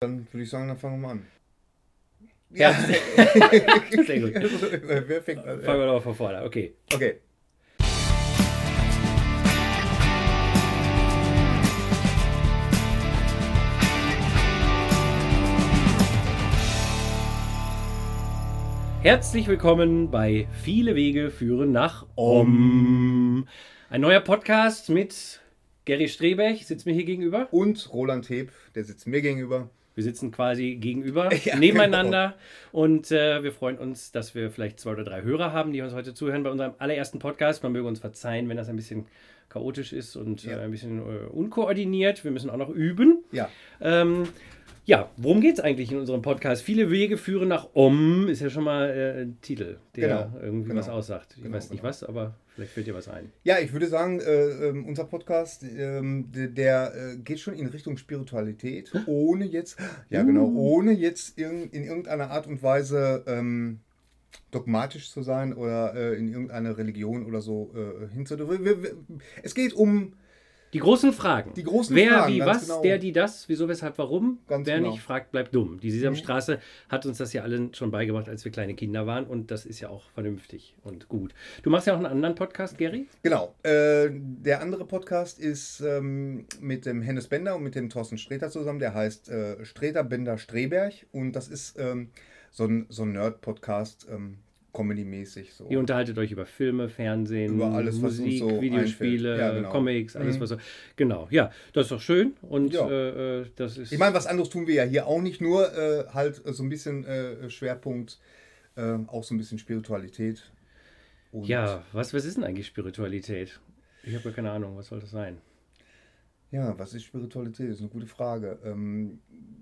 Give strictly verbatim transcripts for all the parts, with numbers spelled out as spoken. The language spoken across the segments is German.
Dann würde ich sagen, dann fangen wir mal an. Ja, sehr gut. Wer fängt an? Fangen wir doch von vorne, okay. Okay. Herzlich willkommen bei Viele Wege führen nach Om. Ein neuer Podcast mit Gary Strebech, sitzt mir hier gegenüber. Und Roland Heb, der sitzt mir gegenüber. Wir sitzen quasi gegenüber, Ja, nebeneinander. Genau. Und äh, wir freuen uns, dass wir vielleicht zwei oder drei Hörer haben, die uns heute zuhören bei unserem allerersten Podcast. Man möge uns verzeihen, wenn das ein bisschen chaotisch ist und Ja. äh, ein bisschen äh, unkoordiniert. Wir müssen auch noch üben. Ja. Ähm, ja, worum geht es eigentlich in unserem Podcast? Viele Wege führen nach Om, ist ja schon mal äh, ein Titel, der Genau, irgendwie genau. was aussagt. Ich Genau, weiß nicht genau. was, aber vielleicht fällt dir was ein. Ja, ich würde sagen, äh, ähm, unser Podcast, ähm, der, der äh, geht schon in Richtung Spiritualität, ohne jetzt, ja genau, ohne jetzt irg- in irgendeiner Art und Weise ähm, dogmatisch zu sein oder äh, in irgendeine Religion oder so äh, hinzudürfen. Wir- wir- Es geht um Die großen Fragen. Die großen Wer, Fragen, wie, ganz was, genau. der, die, das, wieso, weshalb, warum. Ganz Wer genau. nicht fragt, bleibt dumm. Die Sesamstraße Mhm. hat uns das ja allen schon beigebracht, als wir kleine Kinder waren. Und das ist ja auch vernünftig und gut. Du machst ja auch einen anderen Podcast, Gary? Genau. Äh, der andere Podcast ist ähm, mit dem Hennes Bender und mit dem Thorsten Sträter zusammen. Der heißt äh, Sträter, Bender, Streberg. Und das ist ähm, so ein, so ein Nerd-Podcast, ähm, Comedy-mäßig. So. Ihr unterhaltet euch über Filme, Fernsehen, Über alles, was uns Musik, so Videospiele, einfällt. Ja, genau. Comics, alles Mhm. was so. Genau, ja, das ist doch schön. Und Ja. äh, äh, das ist. Ich meine, was anderes tun wir ja hier auch nicht. Nur äh, halt so ein bisschen äh, Schwerpunkt, äh, auch so ein bisschen Spiritualität. Und ja, was, was ist denn eigentlich Spiritualität? Ich habe ja keine Ahnung, was soll das sein? Ja, was ist Spiritualität? Das ist eine gute Frage. Ähm,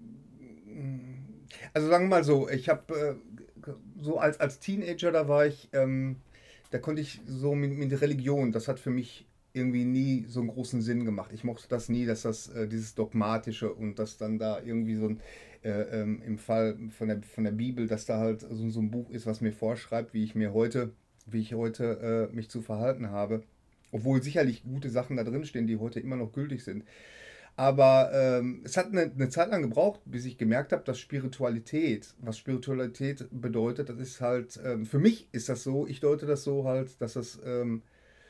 also sagen wir mal so, ich habe äh, so als, als Teenager, da war ich, ähm, da konnte ich so mit, mit Religion, das hat für mich irgendwie nie so einen großen Sinn gemacht. Ich mochte das nie, dass das äh, dieses Dogmatische und dass dann da irgendwie so ein, äh, ähm, im Fall von der, von der Bibel, dass da halt so, so ein Buch ist, was mir vorschreibt, wie ich mir heute, wie ich heute äh, mich zu verhalten habe. Obwohl sicherlich gute Sachen da drin stehen, die heute immer noch gültig sind. Aber ähm, es hat eine, eine Zeit lang gebraucht, bis ich gemerkt habe, dass Spiritualität, was Spiritualität bedeutet, das ist halt, ähm, für mich ist das so, ich deute das so halt, dass das, ähm,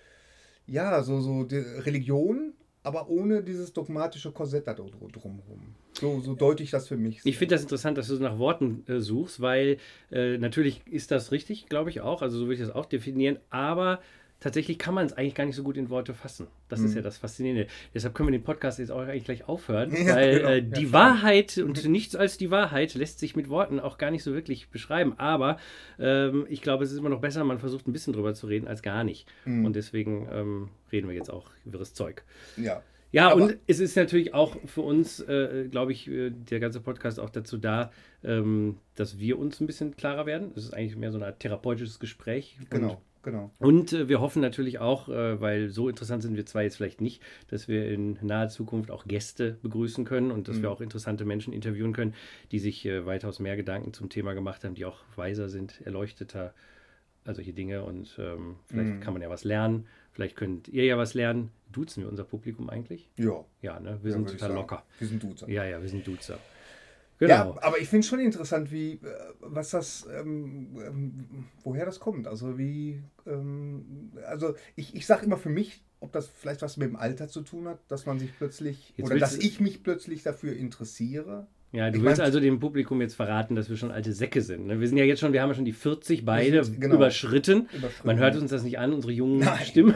ja, so, so die Religion, aber ohne dieses dogmatische Korsett da dr- drumherum. So, so deute ich das für mich. So. Ich finde das interessant, dass du nach Worten äh, suchst, weil äh, natürlich ist das richtig, glaube ich auch, also so würde ich das auch definieren, aber tatsächlich kann man es eigentlich gar nicht so gut in Worte fassen. Das ist Mhm. ja das Faszinierende. Deshalb können wir den Podcast jetzt auch eigentlich gleich aufhören, Ja, weil genau. äh, Ja, die klar. Wahrheit und nichts als die Wahrheit lässt sich mit Worten auch gar nicht so wirklich beschreiben. Aber ähm, ich glaube, es ist immer noch besser, man versucht ein bisschen drüber zu reden, als gar nicht. Mhm. Und deswegen ähm, reden wir jetzt auch wirres Zeug. Ja. Ja, Aber- und es ist natürlich auch für uns, äh, glaube ich, äh, der ganze Podcast auch dazu da, ähm, dass wir uns ein bisschen klarer werden. Es ist eigentlich mehr so eine Art therapeutisches Gespräch. Genau, genau. Und, und äh, wir hoffen natürlich auch, äh, weil so interessant sind wir zwar jetzt vielleicht nicht, dass wir in naher Zukunft auch Gäste begrüßen können und dass Mhm. wir auch interessante Menschen interviewen können, die sich äh, weitaus mehr Gedanken zum Thema gemacht haben, die auch weiser sind, erleuchteter, also solche Dinge. Und ähm, vielleicht Mhm. kann man ja was lernen. Vielleicht könnt ihr ja was lernen. Duzen wir unser Publikum eigentlich? Ja. Ja, ne? Wir Ja, sind würde ich total sagen. locker. Wir sind Duzer. Ja, ja, wir sind Duzer. Ja, Genau. aber ich finde es schon interessant, wie, äh, was das, ähm, ähm, woher das kommt. Also wie, ähm, also ich, ich sage immer für mich, ob das vielleicht was mit dem Alter zu tun hat, dass man sich plötzlich, Jetzt oder willst dass du- ich mich plötzlich dafür interessiere. Ja, du ich willst mein- also dem Publikum jetzt verraten, dass wir schon alte Säcke sind. Ne? Wir sind ja jetzt schon, wir haben ja schon die vierzig beide sind- genau. überschritten. Überschritten. Man hört uns das nicht an, unsere jungen Nein. Stimmen.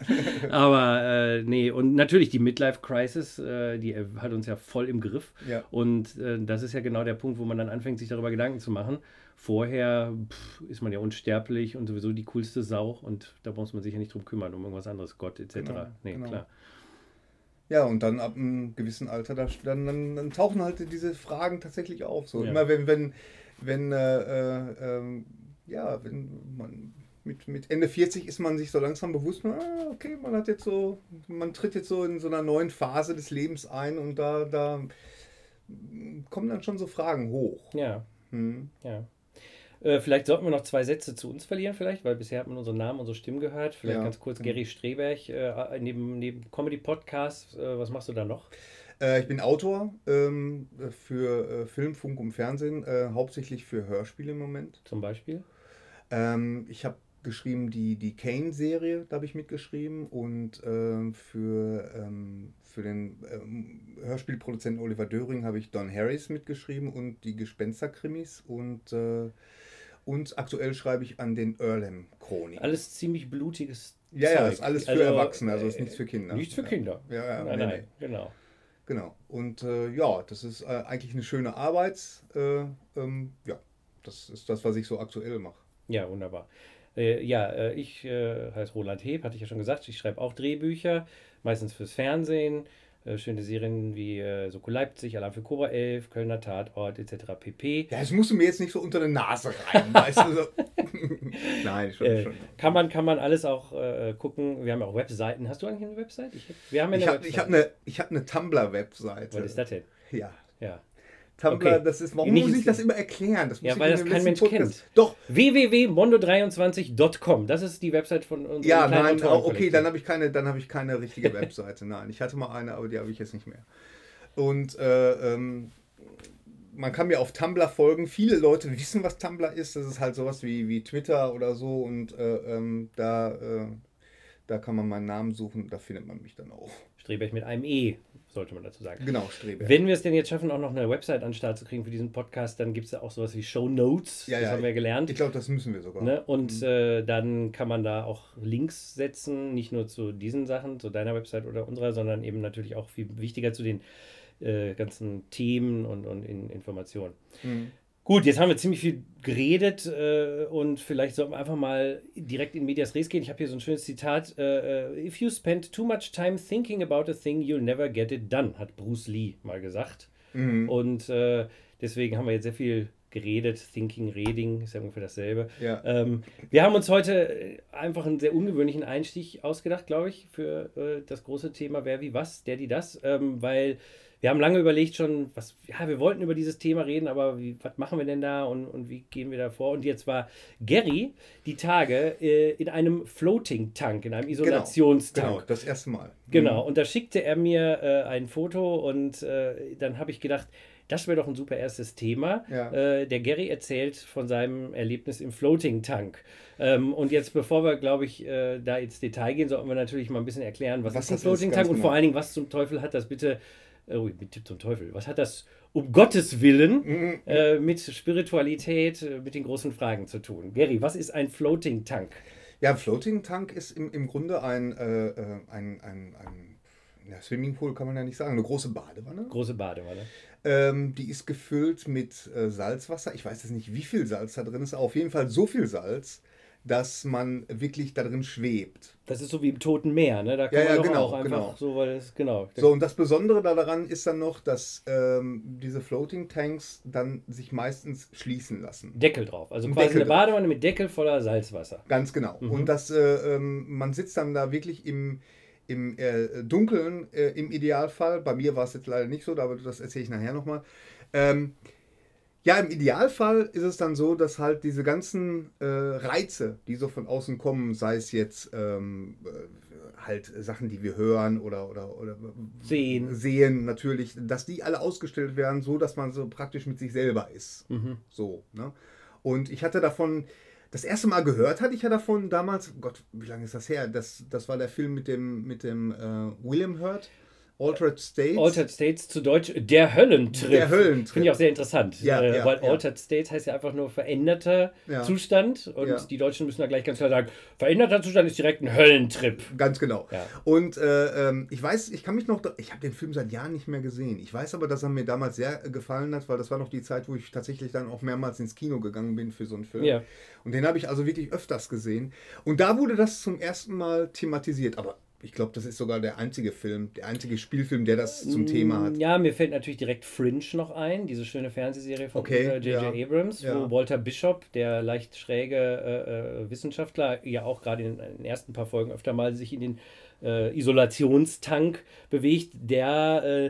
Aber äh, nee, und natürlich die Midlife-Crisis, äh, die äh, hat uns ja voll im Griff. Ja. Und äh, das ist ja genau der Punkt, wo man dann anfängt, sich darüber Gedanken zu machen. Vorher pff, ist man ja unsterblich und sowieso die coolste Sau und da muss man sich ja nicht drum kümmern, um irgendwas anderes, Gott et cetera. Genau, Nee, genau. klar. Ja, und dann ab einem gewissen Alter, da, dann, dann, dann tauchen halt diese Fragen tatsächlich auf. So Ja. immer wenn, wenn, wenn, äh, äh, ähm, ja, wenn man mit, mit Ende vierzig ist man sich so langsam bewusst, ah, okay, man hat jetzt so, man tritt jetzt so in so einer neuen Phase des Lebens ein und da, da kommen dann schon so Fragen hoch. Ja, Hm. ja. Äh, vielleicht sollten wir noch zwei Sätze zu uns verlieren, vielleicht, weil bisher hat man unseren Namen, unsere Stimmen gehört. Vielleicht Ja, ganz kurz, genau. Gary Streberg, äh, neben, neben Comedy-Podcasts, äh, was machst du da noch? Äh, ich bin Autor ähm, für äh, Film, Funk und Fernsehen, äh, hauptsächlich für Hörspiele im Moment. Zum Beispiel? Ähm, ich habe geschrieben die, die Kane-Serie, da habe ich mitgeschrieben und ähm, für, ähm, für den ähm, Hörspielproduzenten Oliver Döring habe ich Don Harris mitgeschrieben und die Gespenster-Krimis und, äh, und aktuell schreibe ich an den Earlham-Chroniken. Alles ziemlich blutiges Ja, ja, Zeug. ist alles für Also, Erwachsene, also ist äh, nichts für Kinder. Nichts für Ja. Kinder. Ja, ja, nein, nee, nein, nee. genau. Genau. Und äh, ja, das ist äh, eigentlich eine schöne Arbeit. Äh, ähm, ja, das ist das, was ich so aktuell mache. Ja, wunderbar. Äh, ja, äh, ich äh, heiße Roland Heb, hatte ich ja schon gesagt. Ich schreibe auch Drehbücher, meistens fürs Fernsehen. Äh, schöne Serien wie äh, Soko Leipzig, Alarm für Cobra elf, Kölner Tatort et cetera pp. Ja, das musst du mir jetzt nicht so unter die Nase rein, weißt du? So. Nein, schon, Äh, schon. kann, man, kann man alles auch äh, gucken. Wir haben ja auch Webseiten. Hast du eigentlich eine Website? Ich, wir haben ja eine Ich habe Website. ich hab eine, ich hab eine Tumblr-Webseite. Was ist das denn? Ja. Ja. Tumblr, Okay. das ist, warum Nicht- muss ich das immer erklären? Das muss Ja, ich weil in das dem kein letzten Mensch kennt. Doch, w w w punkt mondo dreiundzwanzig punkt com. Das ist die Website von unserem ja, kleinen nein, oh, okay, Autorenkollektiv. dann habe ich keine, dann habe ich keine richtige Webseite. Nein, ich hatte mal eine, aber die habe ich jetzt nicht mehr. Und äh, ähm, man kann mir auf Tumblr folgen. Viele Leute wissen, was Tumblr ist. Das ist halt sowas wie, wie Twitter oder so. Und äh, ähm, da, äh, da kann man meinen Namen suchen. Da findet man mich dann auch. Streberg mit einem E, sollte man dazu sagen. Genau, Strebe. Wenn wir es denn jetzt schaffen, auch noch eine Website an den Start zu kriegen für diesen Podcast, dann gibt es ja auch sowas wie Show Notes. Ja, das ja, haben wir gelernt. Ich glaube, das müssen wir sogar. Ne? Und äh, dann kann man da auch Links setzen, nicht nur zu diesen Sachen, zu deiner Website oder unserer, sondern eben natürlich auch viel wichtiger zu den äh, ganzen Themen und, und in Informationen. Mhm. Gut, jetzt haben wir ziemlich viel geredet äh, und vielleicht sollten wir einfach mal direkt in Medias Res gehen. Ich habe hier so ein schönes Zitat. Äh, If you spend too much time thinking about a thing, you'll never get it done, hat Bruce Lee mal gesagt. Mhm. Und äh, deswegen haben wir jetzt sehr viel geredet. Thinking, Reading, ist ja ungefähr dasselbe. Ja. Ähm, wir haben uns heute einfach einen sehr ungewöhnlichen Einstieg ausgedacht, glaube ich, für äh, das große Thema Wer, wie, was, der, die, das, ähm, weil wir haben lange überlegt schon, was, ja, wir wollten über dieses Thema reden, aber wie, was machen wir denn da und, und wie gehen wir da vor? Und jetzt war Gary die Tage äh, in einem Floating Tank, in einem Isolationstank. Genau, das erste Mal. Genau, und da schickte er mir äh, ein Foto und äh, dann habe ich gedacht, das wäre doch ein super erstes Thema. Ja. Äh, der Gary erzählt von seinem Erlebnis im Floating Tank. Ähm, und jetzt, bevor wir, glaube ich, äh, da ins Detail gehen, sollten wir natürlich mal ein bisschen erklären, was, Was ist ein das ist, Floating ganz Tank und genau. vor allen Dingen, was zum Teufel hat das bitte, oh, mit Tipp zum Teufel, was hat das um Gottes Willen Mhm. äh, mit Spiritualität, äh, mit den großen Fragen zu tun? Gary, was ist ein Floating Tank? Ja, Floating Tank ist im, im Grunde ein, äh, äh, ein, ein, ein ja, Swimmingpool, kann man ja nicht sagen, eine große Badewanne. Große Badewanne. Ähm, die ist gefüllt mit äh, Salzwasser. Ich weiß jetzt nicht, wie viel Salz da drin ist, aber auf jeden Fall so viel Salz, dass man wirklich da drin schwebt. Das ist so wie im Toten Meer, ne? Da kann Ja, man ja, doch genau, auch einfach genau. so, weil es, genau. So, und das Besondere daran ist dann noch, dass ähm, diese Floating Tanks dann sich meistens schließen lassen. Deckel drauf. Also Ein quasi Deckel eine drauf. Badewanne mit Deckel voller Salzwasser. Ganz genau. Mhm. Und das, äh, ähm, man sitzt dann da wirklich im, im äh, Dunkeln, äh, im Idealfall. Bei mir war es jetzt leider nicht so, aber das erzähle ich nachher nochmal. Ähm, ja, im Idealfall ist es dann so, dass halt diese ganzen äh, Reize, die so von außen kommen, sei es jetzt ähm, äh, halt Sachen, die wir hören oder, oder, oder Sehen. sehen natürlich, dass die alle ausgestellt werden, so dass man so praktisch mit sich selber ist. Mhm. So, ne? Und ich hatte davon, das erste Mal gehört hatte ich ja davon damals, Gott, wie lange ist das her? Das, das war der Film mit dem, mit dem äh, William Hurt, Altered States. Altered States zu Deutsch der Höllentrip. Der Höllentrip. Finde ich auch sehr interessant. Ja, äh, ja, weil ja. Altered States heißt ja einfach nur veränderter Ja. Zustand. Und Ja. die Deutschen müssen da gleich ganz klar sagen, veränderter Zustand ist direkt ein Höllentrip. Ganz genau. Ja. Und äh, ähm, ich weiß, ich kann mich noch, ich habe den Film seit Jahren nicht mehr gesehen. Ich weiß aber, dass er mir damals sehr äh, gefallen hat, weil das war noch die Zeit, wo ich tatsächlich dann auch mehrmals ins Kino gegangen bin für so einen Film. Ja. Und den habe ich also wirklich öfters gesehen. Und da wurde das zum ersten Mal thematisiert. Aber ich glaube, das ist sogar der einzige Film, der einzige Spielfilm, der das zum Thema hat. Ja, mir fällt natürlich direkt Fringe noch ein, diese schöne Fernsehserie von Okay, äh, J J ja. Abrams, Ja. wo Walter Bishop, der leicht schräge äh, äh, Wissenschaftler, ja auch gerade in den ersten paar Folgen öfter mal sich in den äh, Isolationstank bewegt, der äh,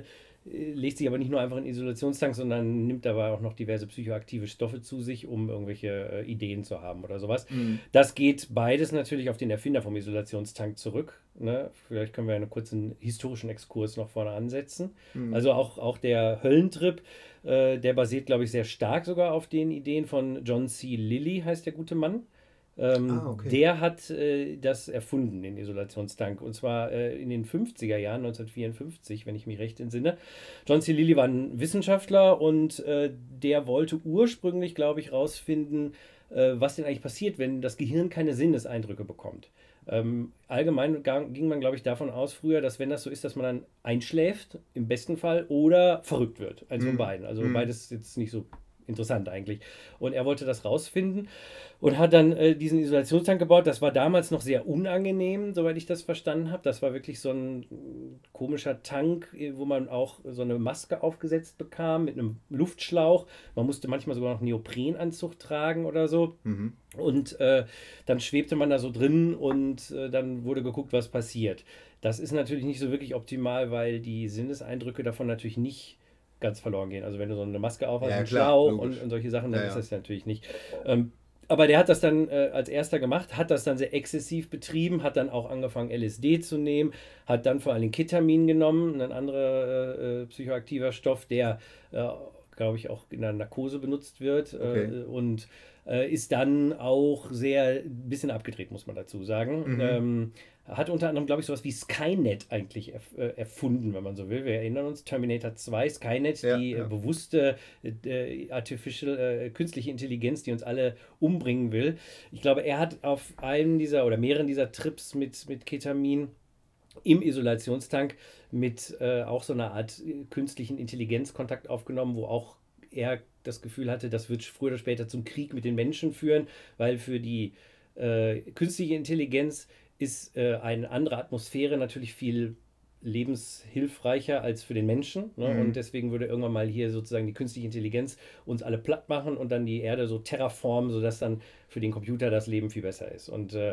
legt sich aber nicht nur einfach in Isolationstank, sondern nimmt dabei auch noch diverse psychoaktive Stoffe zu sich, um irgendwelche äh, Ideen zu haben oder sowas. Mhm. Das geht beides natürlich auf den Erfinder vom Isolationstank zurück. Ne? Vielleicht können wir einen kurzen historischen Exkurs noch vorne ansetzen. Mhm. Also auch, auch der Höllentrip, äh, der basiert, glaube ich, sehr stark sogar auf den Ideen von John C. Lilly, heißt der gute Mann. Ähm, ah, okay. Der hat äh, das erfunden, den Isolationstank. Und zwar äh, in den fünfziger Jahren, neunzehnhundertvierundfünfzig, wenn ich mich recht entsinne. John C. Lilly war ein Wissenschaftler und äh, der wollte ursprünglich, glaube ich, rausfinden, äh, was denn eigentlich passiert, wenn das Gehirn keine Sinneseindrücke bekommt. Ähm, allgemein ging man, glaube ich, davon aus früher, dass wenn das so ist, dass man dann einschläft, im besten Fall, oder verrückt wird. Also mm. von beiden. Also mm. beides jetzt nicht so interessant eigentlich. Und er wollte das rausfinden und hat dann äh, diesen Isolationstank gebaut. Das war damals noch sehr unangenehm, soweit ich das verstanden habe. Das war wirklich so ein komischer Tank, wo man auch so eine Maske aufgesetzt bekam mit einem Luftschlauch. Man musste manchmal sogar noch einen Neoprenanzug tragen oder so. Mhm. Und äh, dann schwebte man da so drin und äh, dann wurde geguckt, was passiert. Das ist natürlich nicht so wirklich optimal, weil die Sinneseindrücke davon natürlich nicht ganz verloren gehen. Also wenn du so eine Maske aufhast, ja, einen Schlauch und, und solche Sachen, dann ja, ja. ist das ja natürlich nicht. Ähm, aber der hat das dann äh, als erster gemacht, hat das dann sehr exzessiv betrieben, hat dann auch angefangen L S D zu nehmen, hat dann vor allem Ketamin genommen, ein anderer äh, psychoaktiver Stoff, der, äh, glaube ich, auch in der Narkose benutzt wird okay. äh, und äh, ist dann auch sehr ein bisschen abgedreht, muss man dazu sagen. Mhm. Ähm, hat unter anderem, glaube ich, sowas wie Skynet eigentlich erf- äh, erfunden, wenn man so will. Wir erinnern uns, Terminator zwei, Skynet, ja, die ja. Äh, bewusste äh, Artificial, äh, künstliche Intelligenz, die uns alle umbringen will. Ich glaube, er hat auf einem dieser oder mehreren dieser Trips mit, mit Ketamin im Isolationstank mit äh, auch so einer Art künstlichen Intelligenz Kontakt aufgenommen, wo auch er das Gefühl hatte, das wird früher oder später zum Krieg mit den Menschen führen, weil für die äh, künstliche Intelligenz ist äh, eine andere Atmosphäre natürlich viel lebenshilfreicher als für den Menschen. Ne? Mhm. Und deswegen würde irgendwann mal hier sozusagen die künstliche Intelligenz uns alle platt machen und dann die Erde so terraformen, sodass dann für den Computer das Leben viel besser ist. Und äh,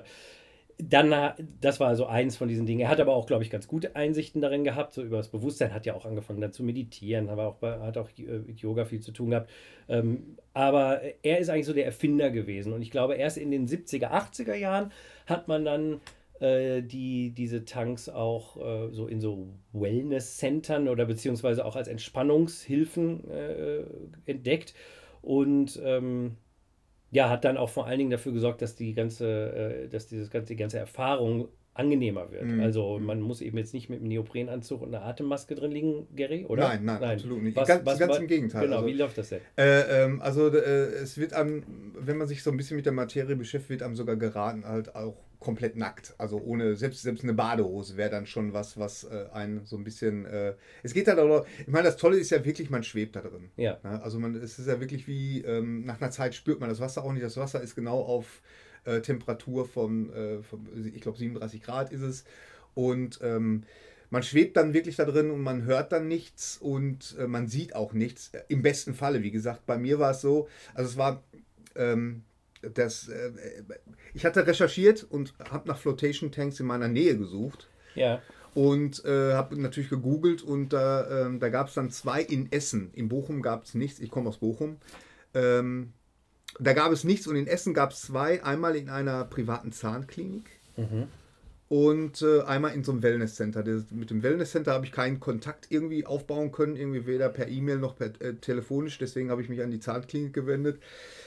dann, das war also eins von diesen Dingen. Er hat aber auch, glaube ich, ganz gute Einsichten darin gehabt, so über das Bewusstsein, hat ja auch angefangen dann zu meditieren, aber auch bei, hat auch mit Yoga viel zu tun gehabt. Ähm, aber er ist eigentlich so der Erfinder gewesen und ich glaube, erst in den siebziger, achtziger Jahren hat man dann äh, die, diese Tanks auch äh, so in so Wellness-Centern oder beziehungsweise auch als Entspannungshilfen äh, entdeckt und ähm, ja, hat dann auch vor allen Dingen dafür gesorgt, dass die ganze, äh, dass dieses ganze, die ganze Erfahrung angenehmer wird. Mm. Also man muss eben jetzt nicht mit einem Neoprenanzug und einer Atemmaske drin liegen, Gary, oder? Nein, nein, nein. Absolut nicht. Was, ganz, was, ganz was, im Gegenteil. Genau, also, wie läuft das denn? Äh, ähm, also äh, es wird einem, wenn man sich so ein bisschen mit der Materie beschäftigt, wird einem sogar geraten, halt auch komplett nackt. Also ohne, selbst, selbst eine Badehose wäre dann schon was, was äh, einen so ein bisschen... Äh, es geht halt auch, ich meine, das Tolle ist ja wirklich, man schwebt da drin. Ja. Ja, also man, es ist ja wirklich wie, ähm, nach einer Zeit spürt man das Wasser auch nicht. Das Wasser ist genau auf äh, Temperatur von, äh, von ich glaube siebenunddreißig Grad ist es. Und ähm, man schwebt dann wirklich da drin und man hört dann nichts und äh, man sieht auch nichts. Im besten Falle, wie gesagt, bei mir war es so, also es war... Ähm, Das, äh, ich hatte recherchiert und habe nach Flotation Tanks in meiner Nähe gesucht. Ja. Und äh, habe natürlich gegoogelt und äh, da gab es dann zwei in Essen. In Bochum gab es nichts. Ich komme aus Bochum. Ähm, da gab es nichts und in Essen gab es zwei. Einmal in einer privaten Zahnklinik mhm. und äh, einmal in so einem Wellnesscenter. Das, mit dem Wellnesscenter habe ich keinen Kontakt irgendwie aufbauen können, irgendwie weder per E-Mail noch per äh, telefonisch. Deswegen habe ich mich an die Zahnklinik gewendet.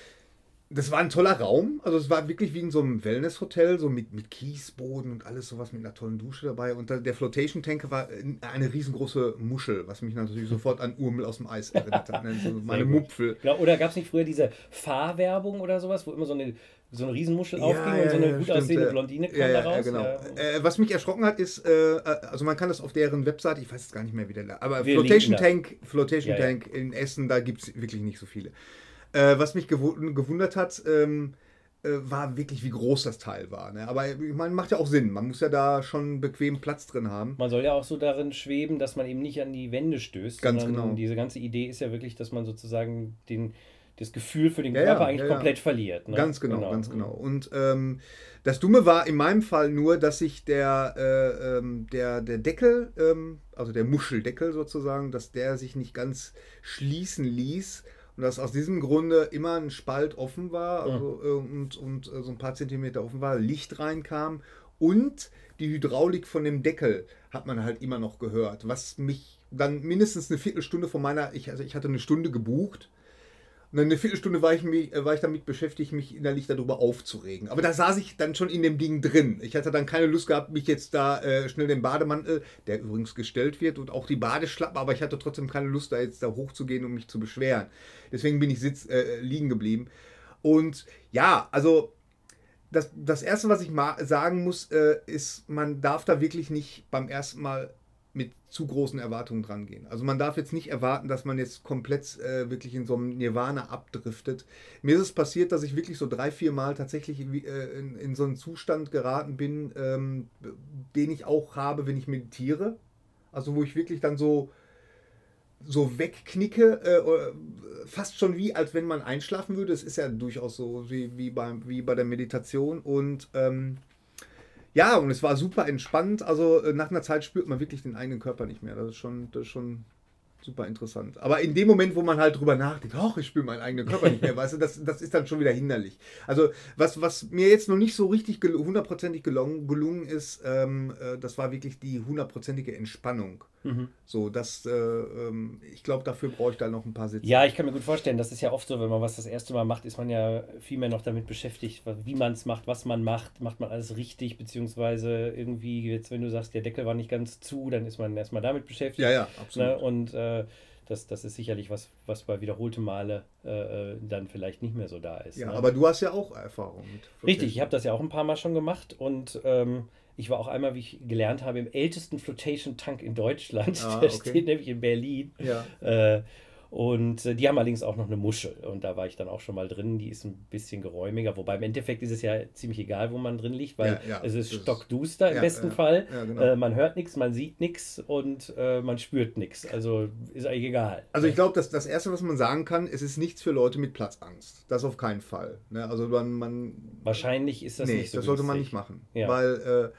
Das war ein toller Raum, also es war wirklich wie in so einem Wellness-Hotel, so mit, mit Kiesboden und alles sowas, mit einer tollen Dusche dabei. Und der Flotation Tank war eine riesengroße Muschel, was mich natürlich sofort an Urmel aus dem Eis erinnert hat. So meine Mupfel. Oder gab es nicht früher diese Fahrwerbung oder sowas, wo immer so eine, so eine Riesenmuschel ja, aufging ja, und so eine ja, gut stimmt, aussehende ja. Blondine kam ja, ja, da raus? Ja, genau. Ja. Äh, was mich erschrocken hat, ist, äh, also man kann das auf deren Webseite, ich weiß jetzt gar nicht mehr, wie der, aber Wir Flotation Tank, Flotation ja, Tank ja. in Essen, da gibt es wirklich nicht so viele. Äh, was mich gew- gewundert hat, ähm, äh, war wirklich, wie groß das Teil war. Ne? Aber ich meine, macht ja auch Sinn. Man muss ja da schon bequem Platz drin haben. Man soll ja auch so darin schweben, dass man eben nicht an die Wände stößt. Ganz genau. Diese ganze Idee ist ja wirklich, dass man sozusagen den, das Gefühl für den Ja, Körper ja, eigentlich ja, ja. komplett verliert. Ne? Ganz genau, ganz genau. Und ähm, das Dumme war in meinem Fall nur, dass sich der, äh, ähm, der, der Deckel, ähm, also der Muscheldeckel sozusagen, dass der sich nicht ganz schließen ließ. Und dass aus diesem Grunde immer ein Spalt offen war, also, äh, und, und äh, so ein paar Zentimeter offen war, Licht reinkam und die Hydraulik von dem Deckel hat man halt immer noch gehört, was mich dann mindestens eine Viertelstunde von meiner, ich, also ich hatte eine Stunde gebucht, und dann eine Viertelstunde war ich, mich, war ich damit beschäftigt, mich innerlich darüber aufzuregen. Aber da saß ich dann schon in dem Ding drin. Ich hatte dann keine Lust gehabt, mich jetzt da äh, schnell den Bademantel, der übrigens gestellt wird, und auch die Badeschlappen, aber ich hatte trotzdem keine Lust, da jetzt da hochzugehen und mich zu beschweren. Deswegen bin ich sitz, äh, liegen geblieben. Und ja, also das, das Erste, was ich mal sagen muss, äh, ist, man darf da wirklich nicht beim ersten Mal mit zu großen Erwartungen dran gehen. Also man darf jetzt nicht erwarten, dass man jetzt komplett äh, wirklich in so einem Nirvana abdriftet. Mir ist es passiert, dass ich wirklich so drei, vier Mal tatsächlich äh, in, in so einen Zustand geraten bin, ähm, den ich auch habe, wenn ich meditiere. Also wo ich wirklich dann so, so wegknicke, äh, fast schon wie, als wenn man einschlafen würde. Es ist ja durchaus so wie, wie, beim, wie bei der Meditation. Und ähm, ja, und es war super entspannt. Also äh, nach einer Zeit spürt man wirklich den eigenen Körper nicht mehr. Das ist schon, das ist schon super interessant. Aber in dem Moment, wo man halt drüber nachdenkt, ach, ich spüre meinen eigenen Körper nicht mehr, weißt du, das, das ist dann schon wieder hinderlich. Also was, was mir jetzt noch nicht so richtig gel hundertprozentig gelungen, gelungen ist, ähm, äh, das war wirklich die hundertprozentige Entspannung. Mhm. So, das, äh, ähm, ich glaube, dafür brauche ich da noch ein paar Sitze. Ja, ich kann mir gut vorstellen, das ist ja oft so, wenn man was das erste Mal macht, ist man ja viel mehr noch damit beschäftigt, wie man es macht, was man macht, macht man alles richtig, beziehungsweise irgendwie, jetzt wenn du sagst, der Deckel war nicht ganz zu, dann ist man erstmal damit beschäftigt. Ja, ja, absolut. Ne? Und äh, das, das ist sicherlich was, was bei wiederholten Male äh, dann vielleicht nicht mehr so da ist. Ja, ne? aber du hast ja auch Erfahrung mit Richtig, Flotation. ich habe das ja auch ein paar Mal schon gemacht und ähm, ich war auch einmal, wie ich gelernt habe, im ältesten Flotation-Tank in Deutschland. Ah, Der okay. steht nämlich in Berlin. Ja. Äh, und äh, die haben allerdings auch noch eine Muschel. Und da war ich dann auch schon mal drin. Die ist ein bisschen geräumiger. Wobei im Endeffekt ist es ja ziemlich egal, wo man drin liegt, weil Ja, ja, es ist das ist- stockduster im ja, besten ja, Fall. ja, genau. Äh, man hört nichts, man sieht nichts und äh, man spürt nichts. Also ist eigentlich egal. Also ich glaube, das, das Erste, was man sagen kann, es ist nichts für Leute mit Platzangst. Das auf keinen Fall. Ne? Also man, man Wahrscheinlich ist das nee, nicht so das sollte man günstig. nicht machen. Ja. Weil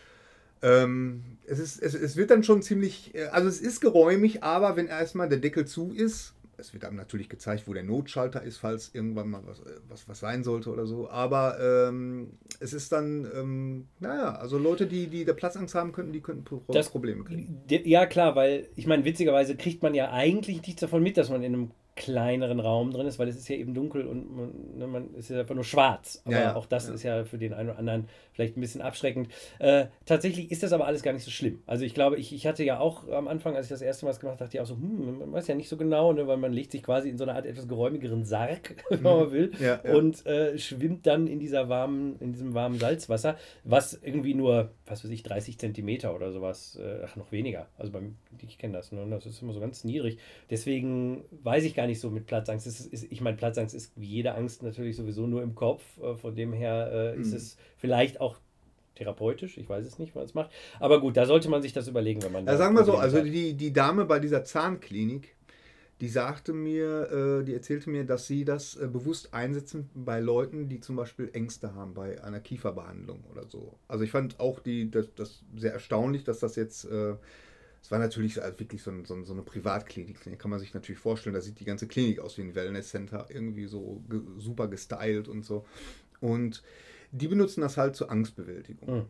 äh, ähm, es, ist, es, es wird dann schon ziemlich, äh, also es ist geräumig, aber wenn erstmal der Deckel zu ist, es wird einem natürlich gezeigt, wo der Notschalter ist, falls irgendwann mal was, äh, was, was sein sollte oder so. Aber ähm, es ist dann, ähm, naja, also Leute, die, die da Platzangst haben könnten, die könnten Pro Das- Probleme kriegen. D- Ja, klar, weil ich meine, witzigerweise kriegt man ja eigentlich nichts davon mit, dass man in einem kleineren Raum drin ist, weil es ist ja eben dunkel und man, ne, man ist ja einfach nur schwarz. Aber Ja, ja, auch das ja. ist ja für den einen oder anderen vielleicht ein bisschen abschreckend. Äh, tatsächlich ist das aber alles gar nicht so schlimm. Also ich glaube, ich, ich hatte ja auch am Anfang, als ich das erste Mal das gemacht habe, dachte ich auch so, hm, man weiß ja nicht so genau, ne, weil man legt sich quasi in so eine Art etwas geräumigeren Sarg, wenn man will, Ja, ja. und äh, schwimmt dann in dieser warmen, in diesem warmen Salzwasser, was irgendwie nur, was weiß ich, dreißig Zentimeter oder sowas, äh, ach, noch weniger. Also beim, ich kenne das, ne? Das ist immer so ganz niedrig. Deswegen weiß ich gar nicht so mit Platzangst. Es ist, ist, ich meine, Platzangst ist wie jede Angst natürlich sowieso nur im Kopf. Äh, von dem her äh, ist Mhm. es vielleicht auch therapeutisch. Ich weiß es nicht, was es macht. Aber gut, da sollte man sich das überlegen, wenn man Ja, da sagen wir so, Probleme also hat. die, die Dame bei dieser Zahnklinik, die sagte mir, äh, die erzählte mir, dass sie das äh, bewusst einsetzen bei Leuten, die zum Beispiel Ängste haben bei einer Kieferbehandlung oder so. Also ich fand auch die, das, das sehr erstaunlich, dass das jetzt, äh, es war natürlich also wirklich so, ein, so, ein- so eine Privatklinik. Da kann man sich natürlich vorstellen, da sieht die ganze Klinik aus wie ein Wellnesscenter, irgendwie so ge super gestylt und so. Und die benutzen das halt zur Angstbewältigung. Hm.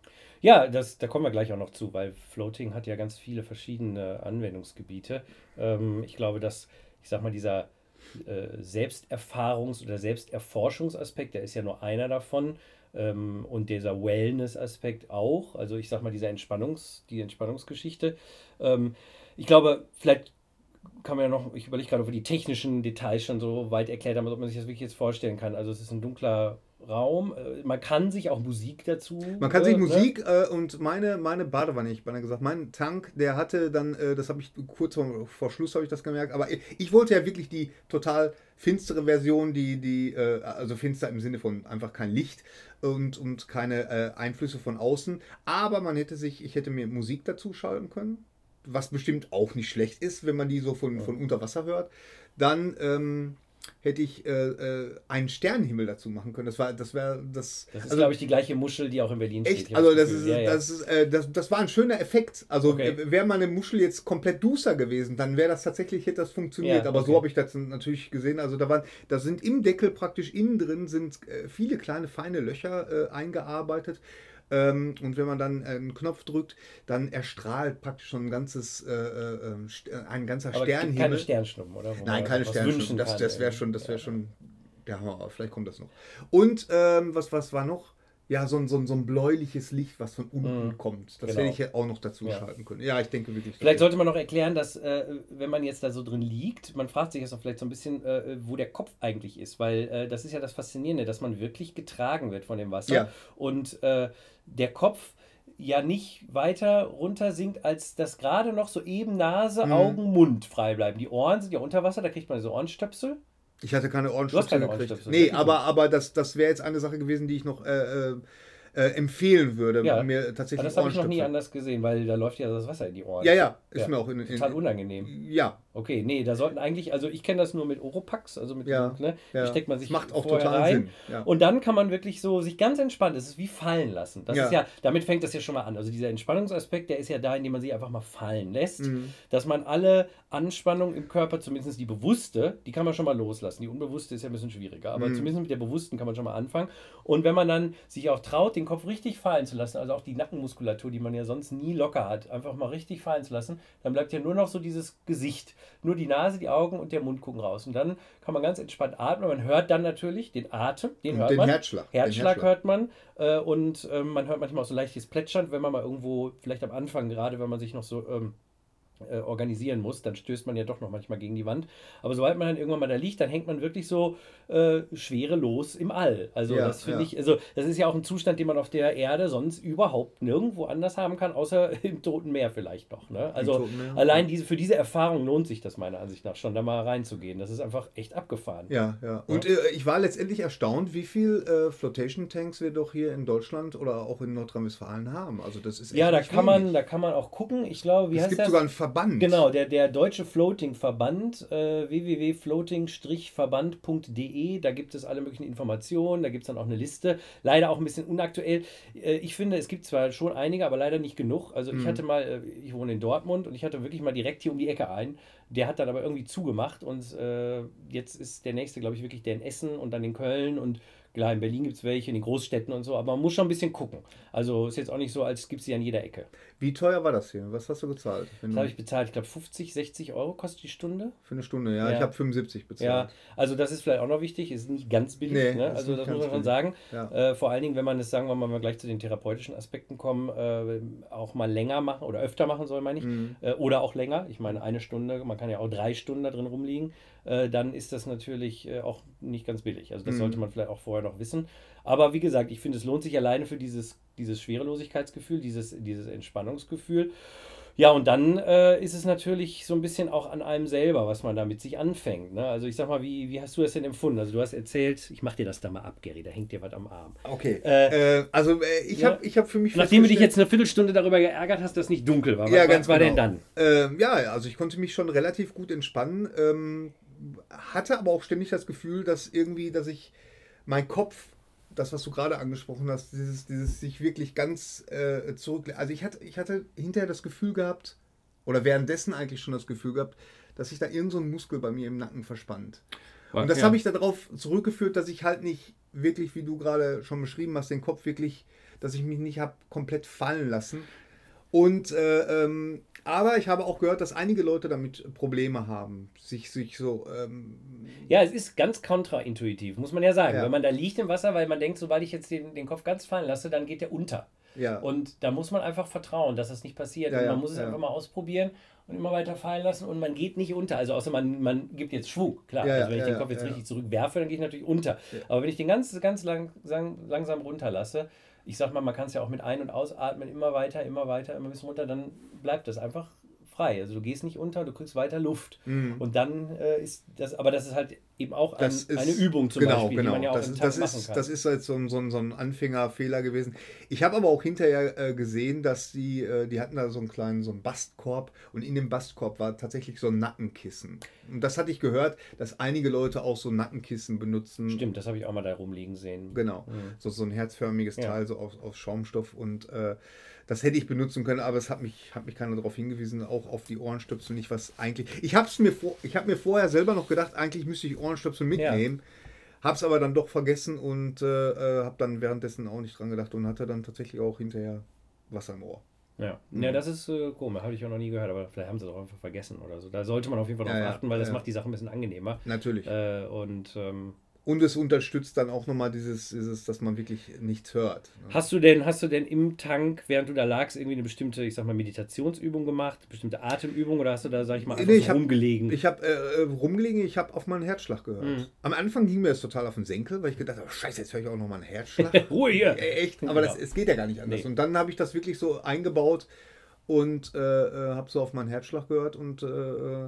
Ja, das, da kommen wir gleich auch noch zu, weil Floating hat ja ganz viele verschiedene Anwendungsgebiete. Ähm, ich glaube, dass, ich sag mal, dieser äh, Selbsterfahrungs- oder Selbsterforschungsaspekt, der ist ja nur einer davon. Ähm, und dieser Wellness-Aspekt auch. Also ich sag mal, dieser Entspannungs-, die Entspannungsgeschichte. Ähm, ich glaube, vielleicht kann man ja noch, ich überlege gerade, ob wir die technischen Details schon so weit erklärt haben, ob man sich das wirklich jetzt vorstellen kann. Also es ist ein dunkler Raum. Äh, Man kann sich auch Musik dazu. Man kann sich äh, ne? Musik äh, und meine, meine Badewanne, ich habe gesagt, mein Tank, der hatte dann, äh, das habe ich kurz vor, vor Schluss habe ich das gemerkt, aber ich, ich wollte ja wirklich die total finstere Version, die, die, äh, also finster im Sinne von einfach kein Licht und, und keine äh, Einflüsse von außen, aber man hätte sich, ich hätte mir Musik dazu schalten können, was bestimmt auch nicht schlecht ist, wenn man die so von, von unter Wasser hört. Dann, ähm, hätte ich äh, äh, einen Sternenhimmel dazu machen können. Das war, das wäre, das. Das ist, also, glaube ich, die gleiche Muschel, die auch in Berlin echt, steht. also das Gefühl. ist, ja, ja. das ist, äh, das, das war ein schöner Effekt. Also Okay. äh, wäre meine Muschel jetzt komplett duster gewesen, dann wäre das tatsächlich, hätte das funktioniert. Ja, Aber okay. so habe ich das natürlich gesehen. Also da waren, da sind im Deckel praktisch innen drin sind äh, viele kleine feine Löcher äh, eingearbeitet. Ähm, und wenn man dann einen Knopf drückt, dann erstrahlt praktisch schon ein ganzes, äh, äh, ein ganzer Aber es gibt keine Sternenhimmel. Sternschnuppen, oder? Wo Nein, man keine was Sternschnuppen. wünschen Das, kann, das wäre ey. schon, das wäre Ja. schon der Hammer. Aber vielleicht kommt das noch. Und ähm, was, was war noch? Ja, so ein, so ein, so ein bläuliches Licht, was von unten Mhm. kommt. Das Genau. hätte ich ja auch noch dazu Ja. schalten können. Ja, ich denke wirklich. Vielleicht sollte man noch erklären, dass, äh, wenn man jetzt da so drin liegt, man fragt sich jetzt auch vielleicht so ein bisschen, äh, wo der Kopf eigentlich ist, weil äh, das ist ja das Faszinierende, dass man wirklich getragen wird von dem Wasser Ja. und äh, der Kopf ja nicht weiter runter sinkt, als dass gerade noch so eben Nase, Mhm. Augen, Mund frei bleiben. Die Ohren sind ja unter Wasser, da kriegt man so Ohrenstöpsel. Ich hatte keine Du hast Ohrenstöpsel keine gekriegt. Ohrenstöpsel, Nee, wirklich aber, nicht. aber das, das wäre jetzt eine Sache gewesen, die ich noch äh, äh, äh, empfehlen würde, Ja, mir aber tatsächlich das habe ich noch nie Ohrenstöpsel. anders gesehen, weil da läuft ja das Wasser in die Ohren. Ja, ja, ist Ja, mir auch in, in, total unangenehm. Ja, Okay, nee, da sollten eigentlich, also ich kenne das nur mit Oropax, also mit Ja, diesem, ne, ja. da steckt man Das sich macht auch vorher total rein Sinn, ja. und dann kann man wirklich so sich ganz entspannt, das ist wie fallen lassen. Das Ja. ist ja, damit fängt das ja schon mal an. Also dieser Entspannungsaspekt, der ist ja da, indem man sich einfach mal fallen lässt, Mhm. dass man alle Anspannung im Körper, zumindest die bewusste, die kann man schon mal loslassen. Die unbewusste ist ja ein bisschen schwieriger, aber Mhm. zumindest mit der bewussten kann man schon mal anfangen. Und wenn man dann sich auch traut, den Kopf richtig fallen zu lassen, also auch die Nackenmuskulatur, die man ja sonst nie locker hat, einfach mal richtig fallen zu lassen, dann bleibt ja nur noch so dieses Gesicht. Nur die Nase, die Augen und der Mund gucken raus. Und dann kann man ganz entspannt atmen. Man hört dann natürlich den Atem, den Und hört den man. Herzschlag. Den Herzschlag Herzschlag. hört man. Äh, und ähm, man hört manchmal auch so leichtes Plätschern, wenn man mal irgendwo, vielleicht am Anfang gerade, wenn man sich noch so ähm, äh, organisieren muss, dann stößt man ja doch noch manchmal gegen die Wand. Aber sobald man dann irgendwann mal da liegt, dann hängt man wirklich so äh, schwerelos im All. Also Ja, das finde ja. ich, also das ist ja auch ein Zustand, den man auf der Erde sonst überhaupt nirgendwo anders haben kann, außer im Toten Meer vielleicht noch. Ne? Also Toten Meer, allein ja. diese, für diese Erfahrung lohnt sich das meiner Ansicht nach schon, da mal reinzugehen. Das ist einfach echt abgefahren. Ja, ja. Und äh, ich war letztendlich erstaunt, wie viel äh, Flotation Tanks wir doch hier in Deutschland oder auch in Nordrhein-Westfalen haben. Also das ist echt Ja, da nicht kann wenig. man, da kann man auch gucken. Ich glaube, wie Es heißt gibt das? sogar einen Verband. Genau, der, der Deutsche Floating-Verband, äh, w w w punkt floating verband punkt d e, da gibt es alle möglichen Informationen, da gibt es dann auch eine Liste, leider auch ein bisschen unaktuell. Äh, ich finde, es gibt zwar schon einige, aber leider nicht genug. Also ich Mhm. hatte mal, äh, ich wohne in Dortmund und ich hatte wirklich mal direkt hier um die Ecke einen, der hat dann aber irgendwie zugemacht und äh, jetzt ist der nächste, glaube ich, wirklich der in Essen und dann in Köln und klar, in Berlin gibt es welche, in den Großstädten und so, aber man muss schon ein bisschen gucken. Also ist jetzt auch nicht so, als gibt es sie an jeder Ecke. Wie teuer war das hier? Was hast du gezahlt? Wenn Das du- habe ich bezahlt, ich glaube fünfzig, sechzig Euro kostet die Stunde. Für eine Stunde, ja. Ja. Ich habe fünfundsiebzig Ja, bezahlt. also das ist vielleicht auch noch wichtig, ist nicht ganz billig, Nee, ne? ist Also nicht das ganz muss man schon billig. sagen. Ja. Äh, vor allen Dingen, wenn man es, sagen wir mal, wenn wir gleich zu den therapeutischen Aspekten kommen, äh, auch mal länger machen oder öfter machen soll, meine ich, Mhm. äh, oder auch länger. Ich meine, eine Stunde, man kann ja auch drei Stunden da drin rumliegen, äh, dann ist das natürlich äh, auch nicht ganz billig. Also das Mhm. sollte man vielleicht auch vorher noch wissen. Aber wie gesagt, ich finde, es lohnt sich alleine für dieses, dieses Schwerelosigkeitsgefühl, dieses, dieses Entspannungsgefühl. Ja, und dann äh, ist es natürlich so ein bisschen auch an einem selber, was man da mit sich anfängt. Ne? Also ich sag mal, wie, wie hast du das denn empfunden? Also du hast erzählt, ich mach dir das da mal ab, Gary, da hängt dir was am Arm. Okay. Äh, Äh, also äh, ich ja. habe ich hab für mich Nachdem du dich festgestellt- jetzt eine Viertelstunde darüber geärgert hast, dass es nicht dunkel war, was, Ja, was ganz war genau. denn dann? Ähm, ja, also ich konnte mich schon relativ gut entspannen, ähm, hatte aber auch ständig das Gefühl, dass irgendwie, dass ich mein Kopf, das, was du gerade angesprochen hast, dieses, dieses sich wirklich ganz äh, zurück... Also ich hatte, ich hatte hinterher das Gefühl gehabt, oder währenddessen eigentlich schon das Gefühl gehabt, dass sich da irgend so ein Muskel bei mir im Nacken verspannt. Und das Ja. habe ich darauf zurückgeführt, dass ich halt nicht wirklich, wie du gerade schon beschrieben hast, den Kopf wirklich, dass ich mich nicht habe komplett fallen lassen. Und äh, ähm, aber ich habe auch gehört, dass einige Leute damit Probleme haben, sich, sich so. Ähm, Ja, es ist ganz kontraintuitiv, muss man ja sagen. Ja. Wenn man da liegt im Wasser, weil man denkt, sobald ich jetzt den, den Kopf ganz fallen lasse, dann geht der unter. ja. Und da muss man einfach vertrauen, dass das nicht passiert. Ja, und man ja, muss es ja. einfach mal ausprobieren und immer weiter fallen lassen und man geht nicht unter. Also außer man, man gibt jetzt Schwung, klar. Ja, ja, also wenn ich ja, den ja, Kopf jetzt ja, richtig zurückwerfe, dann gehe ich natürlich unter. Ja. Aber wenn ich den ganz, ganz lang, sang, langsam runterlasse, ich sag mal, man kann es ja auch mit Ein- und Ausatmen immer weiter, immer weiter, immer bis runter, dann bleibt das einfach frei. Also du gehst nicht unter, du kriegst weiter Luft. Mhm. Und dann äh, ist das, aber das ist halt eben auch ein, Das ist, eine Übung zum genau, Beispiel, genau. die man ja auch das, im ist- Tank das machen ist, kann. Das ist halt so ein, so ein, so ein Anfängerfehler gewesen. Ich habe aber auch hinterher äh, gesehen, dass die, äh, die hatten da so einen kleinen, so einen Bastkorb und in dem Bastkorb war tatsächlich so ein Nackenkissen. Und das hatte ich gehört, dass einige Leute auch so Nackenkissen benutzen. Stimmt, das habe ich auch mal da rumliegen sehen. Genau, Mhm. so, so ein herzförmiges Ja. Teil, so aus, aus Schaumstoff und äh, das hätte ich benutzen können, aber es hat mich, hat mich keiner darauf hingewiesen, auch auf die Ohrenstöpsel nicht, was eigentlich... Ich habe mir, vor, ich hab mir vorher selber noch gedacht, eigentlich müsste ich Ohrenstöpsel mitnehmen, habe es aber dann doch vergessen und äh, äh, habe dann währenddessen auch nicht dran gedacht und hatte dann tatsächlich auch hinterher Wasser im Ohr. Ja, Mhm. ja das ist äh, komisch, habe ich auch noch nie gehört, aber vielleicht haben sie es auch einfach vergessen oder so. Da sollte man auf jeden Fall drauf Ja, ja, achten, weil das ja. macht die Sache ein bisschen angenehmer. Natürlich. Äh, und ähm, Und es unterstützt dann auch nochmal dieses, dieses, dass man wirklich nichts hört. Ne? hast du denn, hast du denn im Tank, während du da lagst, irgendwie eine bestimmte, ich sag mal, Meditationsübung gemacht, bestimmte Atemübung oder hast du da, sag ich mal, einfach Nee, ich so hab- rumgelegen? Ich habe äh, rumgelegen, ich habe auf meinen Herzschlag gehört. Mhm. Am Anfang ging mir das total auf den Senkel, weil ich gedacht habe, scheiße, jetzt höre ich auch nochmal einen Herzschlag. Ruhe hier! Äh, Echt, aber Genau. das, es geht ja gar nicht anders. Nee. Und dann habe ich das wirklich so eingebaut und äh, äh, habe so auf meinen Herzschlag gehört und äh, äh,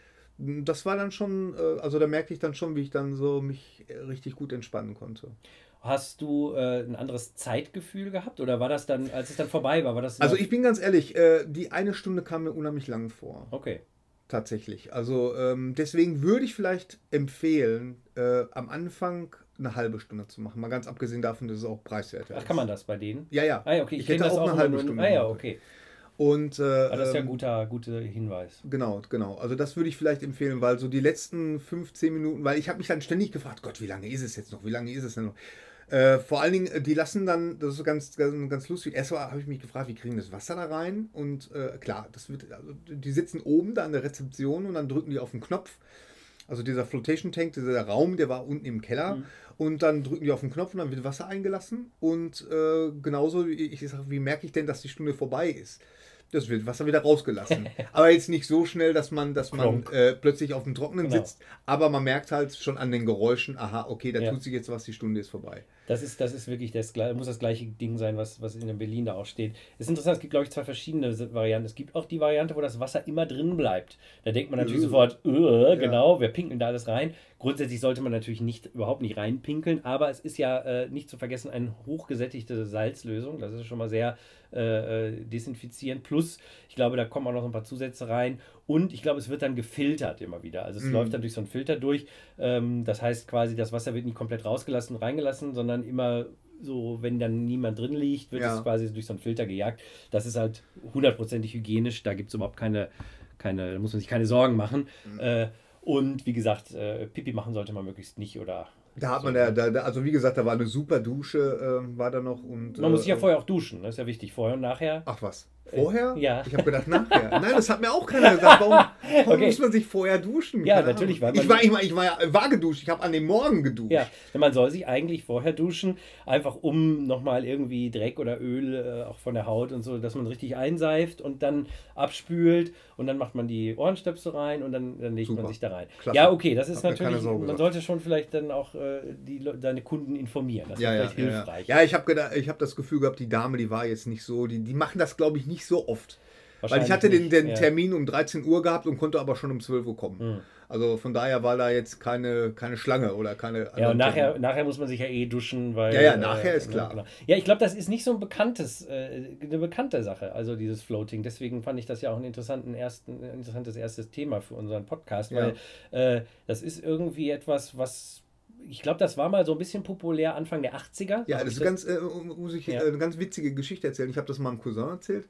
das war dann schon, äh, also da merkte ich dann schon, wie ich dann so mich äh, richtig gut entspannen konnte. Hast du äh, ein anderes Zeitgefühl gehabt oder war das dann, als es dann vorbei war, war das... Also ich bin ganz ehrlich, äh, die eine Stunde kam mir unheimlich lang vor. Okay. Tatsächlich. Also ähm, deswegen würde ich vielleicht empfehlen, äh, am Anfang eine halbe Stunde zu machen. Mal ganz abgesehen davon, dass es auch preiswerter Ach, ist. kann man das bei denen? Ja, ja. Ah ja, okay, ich, Ich kenne hätte das auch auch eine immer halbe nur- Stunde Ah ja, gemacht. okay. Und äh, Ah, das ist ja ein ähm, guter, guter Hinweis. genau, genau. Also das würde ich vielleicht empfehlen, weil so die letzten fünfzehn Minuten, weil ich habe mich dann ständig gefragt, Gott, wie lange ist es jetzt noch? Wie lange ist es denn noch? Äh, vor allen Dingen, äh, die lassen dann, das ist so ganz, ganz, ganz lustig. Erstmal habe ich mich gefragt, wie kriegen das Wasser da rein? Und äh, klar, das wird, also die sitzen oben da an der Rezeption und dann drücken die auf den Knopf. Also dieser Flotation Tank, dieser Raum, der war unten im Keller. Mhm. Und dann drücken die auf den Knopf und dann wird Wasser eingelassen. Und äh, genauso, wie ich sage, wie merke ich denn, dass die Stunde vorbei ist? Das wird Wasser wieder rausgelassen. Aber jetzt nicht so schnell, dass man, dass man Klonk. äh, plötzlich auf dem Trockenen Genau. sitzt. Aber man merkt halt schon an den Geräuschen, aha, okay, da Ja. tut sich jetzt was, die Stunde ist vorbei. Das ist, das ist wirklich das, gle- muss das gleiche Ding sein, was, was in Berlin da auch steht. Es ist interessant, es gibt, glaube ich, zwei verschiedene Varianten. Es gibt auch die Variante, wo das Wasser immer drin bleibt. Da denkt man natürlich Äh. sofort, äh, genau, wer pinkelt da alles rein? Grundsätzlich sollte man natürlich nicht, überhaupt nicht reinpinkeln, aber es ist ja äh, nicht zu vergessen eine hochgesättigte Salzlösung. Das ist schon mal sehr äh, äh, desinfizierend. Plus, ich glaube, da kommen auch noch so ein paar Zusätze rein. Und ich glaube, es wird dann gefiltert immer wieder. Also es Mhm. läuft dann durch so einen Filter durch. Ähm, das heißt quasi, das Wasser wird nicht komplett rausgelassen und reingelassen, sondern immer so, wenn dann niemand drin liegt, wird Ja. es quasi durch so einen Filter gejagt. Das ist halt hundertprozentig hygienisch. Da gibt es überhaupt keine, keine, da muss man sich keine Sorgen machen. Mhm. Äh, und wie gesagt, äh, Pipi machen sollte man möglichst nicht oder... Da hat man so, ja, da, da, also wie gesagt, da war eine super Dusche, ähm, war da noch. Und, Man muss sich ja äh, vorher auch duschen, das ist ja wichtig. Vorher und nachher. Ach was, vorher? Äh, ja. Ich habe gedacht nachher. Nein, das hat mir auch keiner gesagt. Warum, warum Okay. muss man sich vorher duschen? Ja, Keine natürlich, Ahnung. weil Ich man- war, ich war, ich war, ja- war geduscht, ich habe an dem Morgen geduscht. Ja, man soll sich eigentlich vorher duschen, einfach um nochmal irgendwie Dreck oder Öl äh, auch von der Haut und so, dass man richtig einseift und dann abspült und dann macht man die Ohrenstöpsel rein und dann, dann legt Super. man sich da rein. Klasse. Ja, okay, das ist Hat mir keine natürlich, Sau man gesagt. sollte schon vielleicht dann auch äh, die, Le- deine Kunden informieren. Das Ja, ist ja, vielleicht ja, ja. hilfreich. ja, ich habe gedacht, ich habe das Gefühl gehabt, die Dame, die war jetzt nicht so, die, die machen das, glaube ich, nicht so oft. Weil ich hatte den, nicht, den ja. Termin um dreizehn Uhr gehabt und konnte aber schon um zwölf Uhr kommen. Hm. Also von daher war da jetzt keine, keine Schlange oder keine. Ja, und anderen nachher, Termine. nachher muss man sich ja eh duschen, weil... Ja, ja, nachher ist ne, klar. Genau. Ja, ich glaube, das ist nicht so ein bekanntes, äh, eine bekannte Sache, also dieses Floating. Deswegen fand ich das ja auch ein, interessanten ersten, ein interessantes erstes Thema für unseren Podcast, Ja. weil äh, das ist irgendwie etwas, was... Ich glaube, das war mal so ein bisschen populär Anfang der achtziger. Ja, Hab das ich ist ganz, äh, muss ich Ja. äh, eine ganz witzige Geschichte erzählen. Ich habe das meinem Cousin erzählt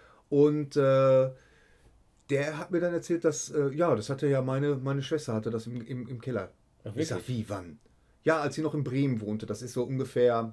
und äh, der hat mir dann erzählt, dass, äh, ja, das hatte ja meine, meine Schwester hatte das im, im, im Keller. Ach, Ich sag, wirklich? wie, wann? Ja, als sie noch in Bremen wohnte. Das ist so ungefähr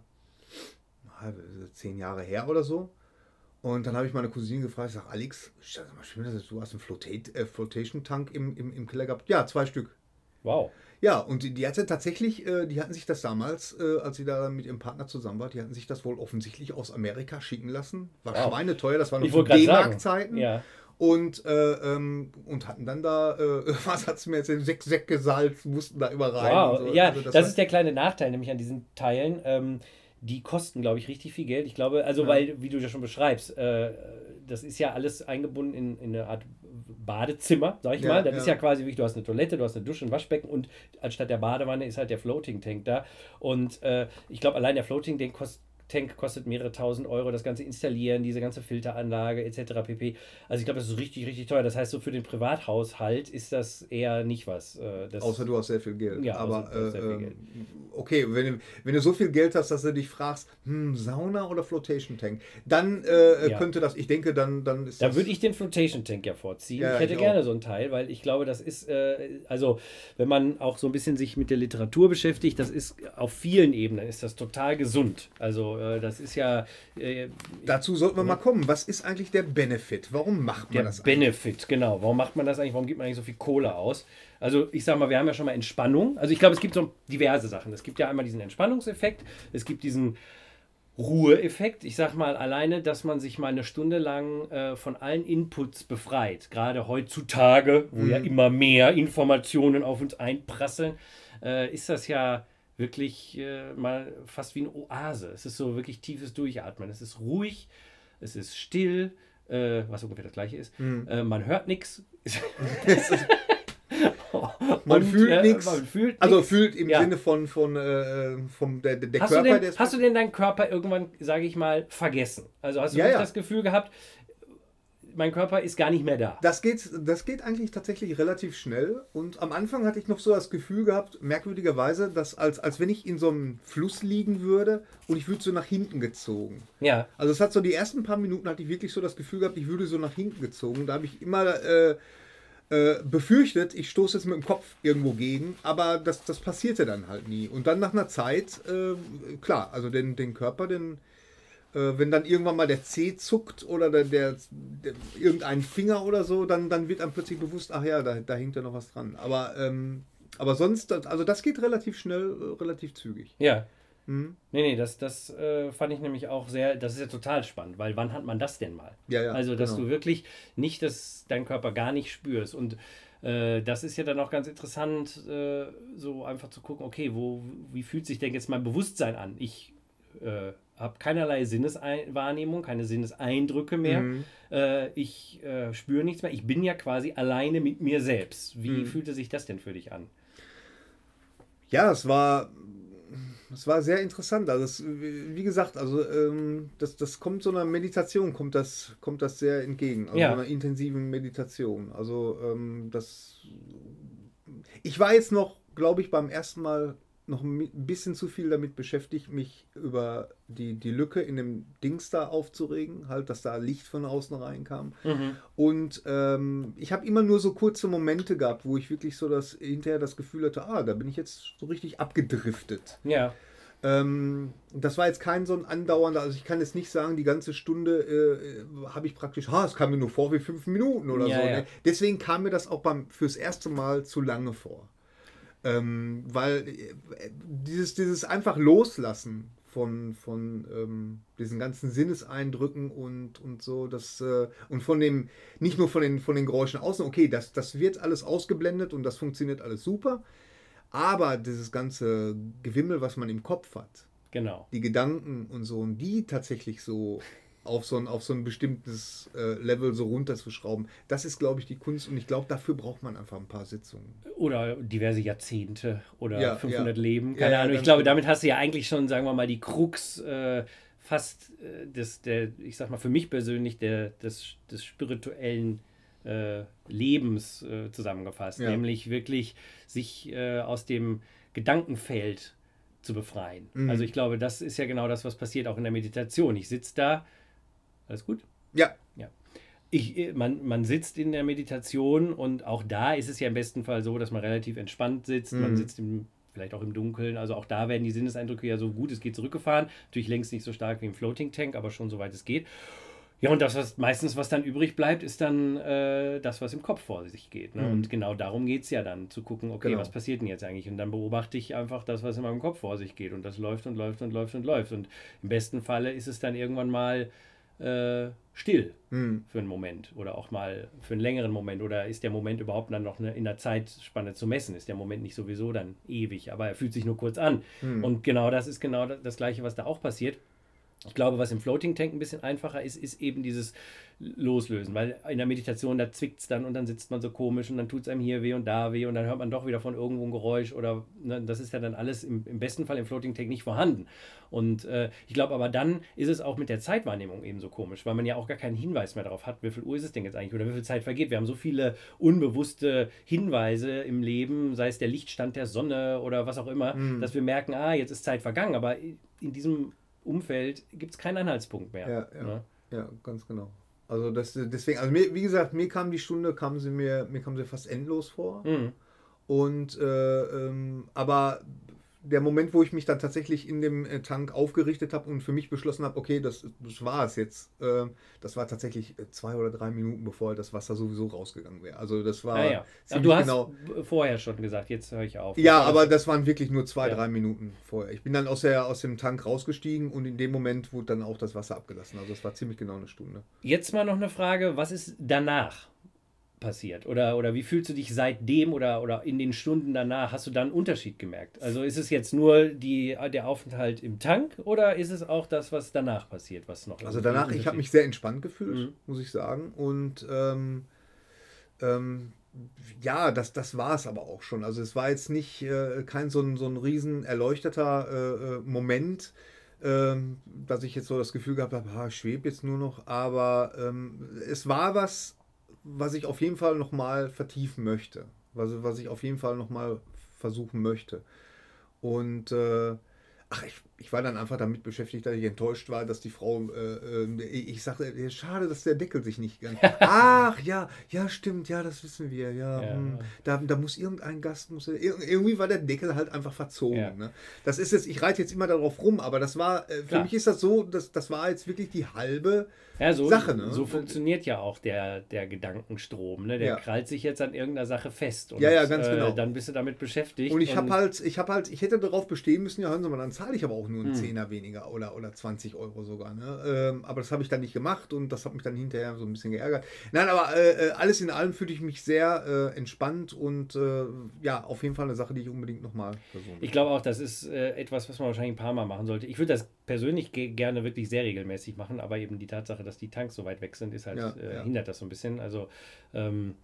na, zehn Jahre her oder so. Und dann habe ich meine Cousine gefragt, ich sage, Alex, sag mal, schön, dass du hast einen Flotat äh, Flotation-Tank im, im, im Keller gehabt. Ja, zwei Stück. Wow. Ja, und die, die hatte tatsächlich, äh, die hatten sich das damals, äh, als sie da mit ihrem Partner zusammen war, die hatten sich das wohl offensichtlich aus Amerika schicken lassen. War Wow. schweineteuer, das war noch Ich zu wollte gerade sagen. D-Mark-Zeiten. Ja. Und, äh, ähm, und hatten dann da, äh, was hat es mir erzählt, sechs Säcke Salz, mussten da immer rein. Wow, und so. ja, Also das, war- ist der kleine Nachteil nämlich an diesen Teilen. Ähm, die kosten, glaube ich, richtig viel Geld. Ich glaube, also Ja. weil, wie du ja schon beschreibst, äh, das ist ja alles eingebunden in, in eine Art Badezimmer, sag ich Ja, mal. Das ja. ist ja quasi wie, du hast eine Toilette, du hast eine Dusche, ein Waschbecken und anstatt der Badewanne ist halt der Floating Tank da. Und äh, ich glaube, allein der Floating Tank kostet Tank kostet mehrere tausend Euro, das ganze installieren, diese ganze Filteranlage et cetera pp. Also ich glaube, das ist richtig, richtig teuer. Das heißt, so für den Privathaushalt ist das eher nicht was. Äh, das Außer du hast sehr viel Geld. Ja, aber außer du hast sehr viel äh, Geld. okay, wenn, du- wenn du so viel Geld hast, dass du dich fragst, hm, Sauna oder Flotation Tank, dann äh, Ja. könnte das, ich denke, dann, dann ist Da das... würde ich den Flotation Tank ja vorziehen. Ja, ich hätte ich gerne auch. so ein Teil, weil ich glaube, das ist, äh, also wenn man auch so ein bisschen sich mit der Literatur beschäftigt, das ist auf vielen Ebenen ist das total gesund. Also äh, das ist ja äh, Dazu sollten wir mal kommen. Was ist eigentlich der Benefit? Warum macht man der das eigentlich? Benefit, genau. Warum macht man das eigentlich? Warum gibt man eigentlich so viel Kohle aus? Also ich sag mal, wir haben ja schon mal Entspannung. Also ich glaube, es gibt so diverse Sachen. Es gibt ja einmal diesen Entspannungseffekt, es gibt diesen Ruheeffekt. Ich sag mal alleine, dass man sich mal eine Stunde lang äh, von allen Inputs befreit. Gerade heutzutage, wo ja immer mehr Informationen auf uns einprasseln, äh, ist das ja wirklich äh, mal fast wie eine Oase. Es ist so wirklich tiefes Durchatmen. Es ist ruhig, es ist still, äh, was ungefähr das gleiche ist. Äh, man hört nichts. Man fühlt nichts. Man fühlt Also nix. fühlt im Ja. Sinne von, von äh, vom, der, der Hast, Körper, du der denn, ist... hast du denn deinen Körper irgendwann, sage ich mal, vergessen? Also hast du Ja, wirklich ja. das Gefühl gehabt, mein Körper ist gar nicht mehr da? Das geht, das geht eigentlich tatsächlich relativ schnell. Und am Anfang hatte ich noch so das Gefühl gehabt, merkwürdigerweise, dass als, als wenn ich in so einem Fluss liegen würde und ich würde so nach hinten gezogen. Ja, Also es hat so die ersten paar Minuten hatte ich wirklich so das Gefühl gehabt, ich würde so nach hinten gezogen. Da habe ich immer äh, äh, befürchtet, ich stoße jetzt mit dem Kopf irgendwo gegen, aber das, das passierte dann halt nie. Und dann nach einer Zeit, äh, klar, also den, den Körper, den, äh, wenn dann irgendwann mal der Zeh zuckt oder der, der, der irgendein Finger oder so, dann, dann wird einem plötzlich bewusst, ach ja, da, da hängt ja noch was dran. Aber, ähm, aber sonst, also das geht relativ schnell, äh, relativ zügig. ja. Mhm. Nee, nee, das, das äh, fand ich nämlich auch sehr, das ist ja total spannend, weil wann hat man das denn mal? Ja, ja, also, dass genau. du wirklich nicht, dass dein Körper gar nicht spürst. Und äh, das ist ja dann auch ganz interessant, äh, so einfach zu gucken, okay, wo, wie fühlt sich denn jetzt mein Bewusstsein an? Ich äh, habe keinerlei Sinneswahrnehmung, keine Sinneseindrücke mehr. Mhm. Äh, ich äh, spüre nichts mehr. Ich bin ja quasi alleine mit mir selbst. Wie Mhm. fühlte sich das denn für dich an? Ja, es war, es war sehr interessant. Also es, wie gesagt, also ähm, das, das kommt so einer Meditation, kommt das, kommt das sehr entgegen. Also Ja. so einer intensiven Meditation. Also ähm, das, ich war jetzt noch, glaube ich, beim ersten Mal noch ein bisschen zu viel damit beschäftigt, mich über die, die Lücke in dem Dings da aufzuregen, halt, dass da Licht von außen reinkam. Mhm. Und ähm, ich habe immer nur so kurze Momente gehabt, wo ich wirklich so das hinterher das Gefühl hatte, ah, da bin ich jetzt so richtig abgedriftet. Ja, Ähm, das war jetzt kein so ein andauernder, also ich kann jetzt nicht sagen, die ganze Stunde äh, habe ich praktisch, ha, es kam mir nur vor wie fünf Minuten oder Ja, so. ja. Ne? Deswegen kam mir das auch beim fürs erste Mal zu lange vor. Ähm, weil äh, dieses, dieses einfach Loslassen von, von ähm, diesen ganzen Sinneseindrücken und, und so, das, äh, und von dem, nicht nur von den, von den Geräuschen außen, okay, das, das wird alles ausgeblendet und das funktioniert alles super, aber dieses ganze Gewimmel, was man im Kopf hat, genau. die Gedanken und so, und die tatsächlich so auf so ein, auf so ein bestimmtes äh, Level so runterzuschrauben, das ist, glaube ich, die Kunst und ich glaube, dafür braucht man einfach ein paar Sitzungen. Oder diverse Jahrzehnte oder Ja, fünfhundert ja. Leben. Ja, Keine ja, Ahnung. Ich ganz glaube, genau. damit hast du ja eigentlich schon, sagen wir mal, die Krux äh, fast äh, des, der, ich sag mal, für mich persönlich, der, des, des spirituellen äh, Lebens äh, zusammengefasst. Ja. Nämlich wirklich sich äh, aus dem Gedankenfeld zu befreien. Mhm. Also ich glaube, das ist ja genau das, was passiert auch in der Meditation. Ich sitze da. Alles gut? Ja, Ich, man, man sitzt in der Meditation und auch da ist es ja im besten Fall so, dass man relativ entspannt sitzt. Man Mhm. sitzt im, vielleicht auch im Dunkeln. Also auch da werden die Sinneseindrücke ja so gut es geht zurückgefahren. Natürlich längst nicht so stark wie im Floating Tank, aber schon soweit es geht. Ja, und das, was meistens, was dann übrig bleibt, ist dann äh, das, was im Kopf vor sich geht. Ne? Mhm. Und genau darum geht es ja dann, zu gucken, okay, Genau. was passiert denn jetzt eigentlich? Und dann beobachte ich einfach das, was in meinem Kopf vor sich geht. Und das läuft und läuft und läuft und läuft. Und im besten Falle ist es dann irgendwann mal äh, still Mhm. für einen Moment oder auch mal für einen längeren Moment? Oder ist der Moment überhaupt dann noch eine, in der Zeitspanne zu messen? Ist der Moment nicht sowieso dann ewig, aber er fühlt sich nur kurz an? Mhm. Und genau das ist genau das, das Gleiche, was da auch passiert. Ich glaube, was im Floating Tank ein bisschen einfacher ist, ist eben dieses Loslösen, weil in der Meditation, da zwickt es dann und dann sitzt man so komisch und dann tut es einem hier weh und da weh und dann hört man doch wieder von irgendwo ein Geräusch oder ne, das ist ja dann alles im, im besten Fall im Floating Tank nicht vorhanden. Und äh, ich glaube aber dann ist es auch mit der Zeitwahrnehmung eben so komisch, weil man ja auch gar keinen Hinweis mehr darauf hat, wie viel Uhr ist es denn jetzt eigentlich oder wie viel Zeit vergeht. Wir haben so viele unbewusste Hinweise im Leben, sei es der Lichtstand der Sonne oder was auch immer, Mhm. dass wir merken, ah, jetzt ist Zeit vergangen, aber in diesem Umfeld gibt es keinen Anhaltspunkt mehr. Ja, ja, Ne? ja, ganz genau. Also das, deswegen, also mir, wie gesagt, mir kam die Stunde, kam sie mir, mir kam sie fast endlos vor. Mhm. Und äh, ähm, aber der Moment, wo ich mich dann tatsächlich in dem äh, Tank aufgerichtet habe und für mich beschlossen habe, okay, das, das war es jetzt, äh, das war tatsächlich äh, zwei oder drei Minuten, bevor das Wasser sowieso rausgegangen wäre. Also das war Ah, ja. ziemlich Du hast genau. vorher schon gesagt, jetzt höre ich auf. Ja, Das war aber das- das waren wirklich nur zwei, Ja. drei Minuten vorher. Ich bin dann aus, der, aus dem Tank rausgestiegen und in dem Moment wurde dann auch das Wasser abgelassen. Also das war ziemlich genau eine Stunde. Jetzt mal noch eine Frage, was ist danach passiert? Oder, oder wie fühlst du dich seitdem oder, oder in den Stunden danach? Hast du da einen Unterschied gemerkt? Also ist es jetzt nur die, der Aufenthalt im Tank oder ist es auch das, was danach passiert, was noch Also irgendwie danach, einen ich habe Unterschied- mich sehr entspannt gefühlt, Mhm. muss ich sagen. Und ähm, ähm, ja, das, das war es aber auch schon. Also es war jetzt nicht äh, kein so ein, so ein riesen erleuchteter äh, äh, Moment, ähm, dass ich jetzt so das Gefühl gehabt habe, ah, ich schwebe jetzt nur noch. Aber ähm, es war was, was ich auf jeden Fall nochmal vertiefen möchte. Was, was ich auf jeden Fall nochmal versuchen möchte. Und äh, ach, ich, ich war dann einfach damit beschäftigt, dass ich enttäuscht war, dass die Frau, äh, äh, ich sagte, äh, schade, dass der Deckel sich nicht ganz. Ach ja, ja, stimmt, ja, das wissen wir, ja. Ja. Hm, da, da muss irgendein Gast, muss, ir- irgendwie war der Deckel halt einfach verzogen. Ja. Ne? Das ist jetzt, ich reite jetzt immer darauf rum, aber das war, äh, für Klar. mich ist das so, das, das war jetzt wirklich die halbe Ja, so, Sache, ne? so funktioniert ja auch der, der Gedankenstrom. Ne? Der Ja. krallt sich jetzt an irgendeiner Sache fest. Und, Ja, ja, ganz äh, genau. Dann bist du damit beschäftigt. Und ich habe halt, ich habe halt, ich hätte darauf bestehen müssen, ja, hören Sie mal, dann zahle ich aber auch nur einen Hm. Zehner weniger oder, oder zwanzig Euro sogar. Ne? Ähm, aber das habe ich dann nicht gemacht und das hat mich dann hinterher so ein bisschen geärgert. Nein, aber äh, alles in allem fühlte ich mich sehr äh, entspannt und äh, ja, auf jeden Fall eine Sache, die ich unbedingt nochmal versuchen Ich glaube auch, das ist äh, etwas, was man wahrscheinlich ein paar Mal machen sollte. Ich würde das persönlich ge gerne wirklich sehr regelmäßig machen, aber eben die Tatsache, dass die Tanks so weit weg sind, ist halt, Ja, äh, ja. hindert das so ein bisschen. Also, ähm,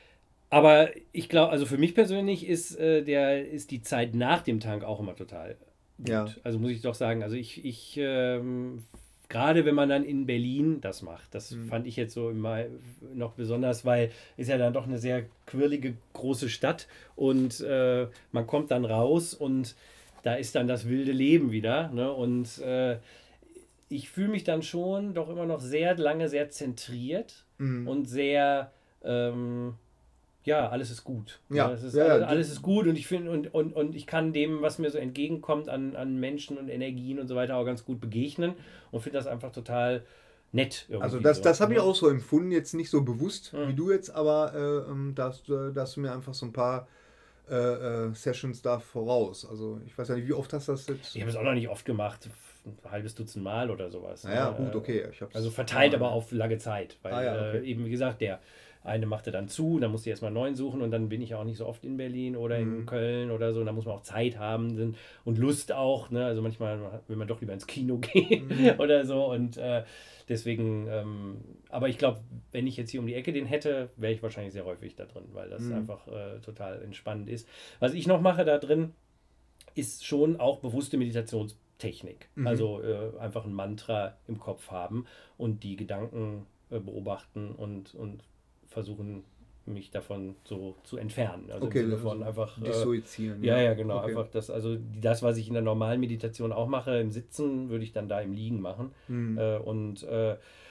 aber ich glaube, also für mich persönlich ist, äh, der, ist die Zeit nach dem Tank auch immer total gut. Ja. Also muss ich doch sagen, also ich, ich ähm, gerade wenn man dann in Berlin das macht, das Mhm. fand ich jetzt so immer noch besonders, weil ist ja dann doch eine sehr quirlige große Stadt und äh, man kommt dann raus und da ist dann das wilde Leben wieder. Ne? Und äh, ich fühle mich dann schon doch immer noch sehr lange sehr zentriert Mhm. und sehr, ähm, ja, alles ist gut. Ja, Ne? Es ist, ja, ja, alles, du- alles ist gut und ich finde, und, und, und ich kann dem, was mir so entgegenkommt an, an Menschen und Energien und so weiter, auch ganz gut begegnen und finde das einfach total nett. Irgendwie Also das, so, das habe ich ne? auch so empfunden, jetzt nicht so bewusst Mhm. wie du jetzt, aber äh, ähm, da hast, du- da hast du mir einfach so ein paar äh, äh, Sessions da voraus. Also ich weiß ja nicht, wie oft hast du das jetzt? Ich habe es auch noch nicht oft gemacht, ein halbes Dutzend Mal oder sowas. Naja, ne? gut, okay. Ich hab's- Also verteilt Ja, aber auf lange Zeit, weil Ah, ja, okay. äh, eben wie gesagt, der eine machte dann zu, dann musste ich erstmal einen neuen suchen und dann bin ich ja auch nicht so oft in Berlin oder in Mhm. Köln oder so, da muss man auch Zeit haben und Lust auch, ne? Also manchmal will man doch lieber ins Kino gehen Mhm. oder so und äh, deswegen, ähm, aber ich glaube, wenn ich jetzt hier um die Ecke den hätte, wäre ich wahrscheinlich sehr häufig da drin, weil das Mhm. einfach äh, total entspannend ist. Was ich noch mache da drin, ist schon auch bewusste Meditationstechnik. Mhm. Also äh, einfach ein Mantra im Kopf haben und die Gedanken äh, beobachten und, und versuchen, mich davon so zu entfernen. Also Okay, im Sinne von also einfach. Äh, dissoziieren. ja, ja, genau. Okay. Einfach das, also die- das, was ich in der normalen Meditation auch mache, im Sitzen, würde ich dann da im Liegen machen. Mhm. Äh, und äh,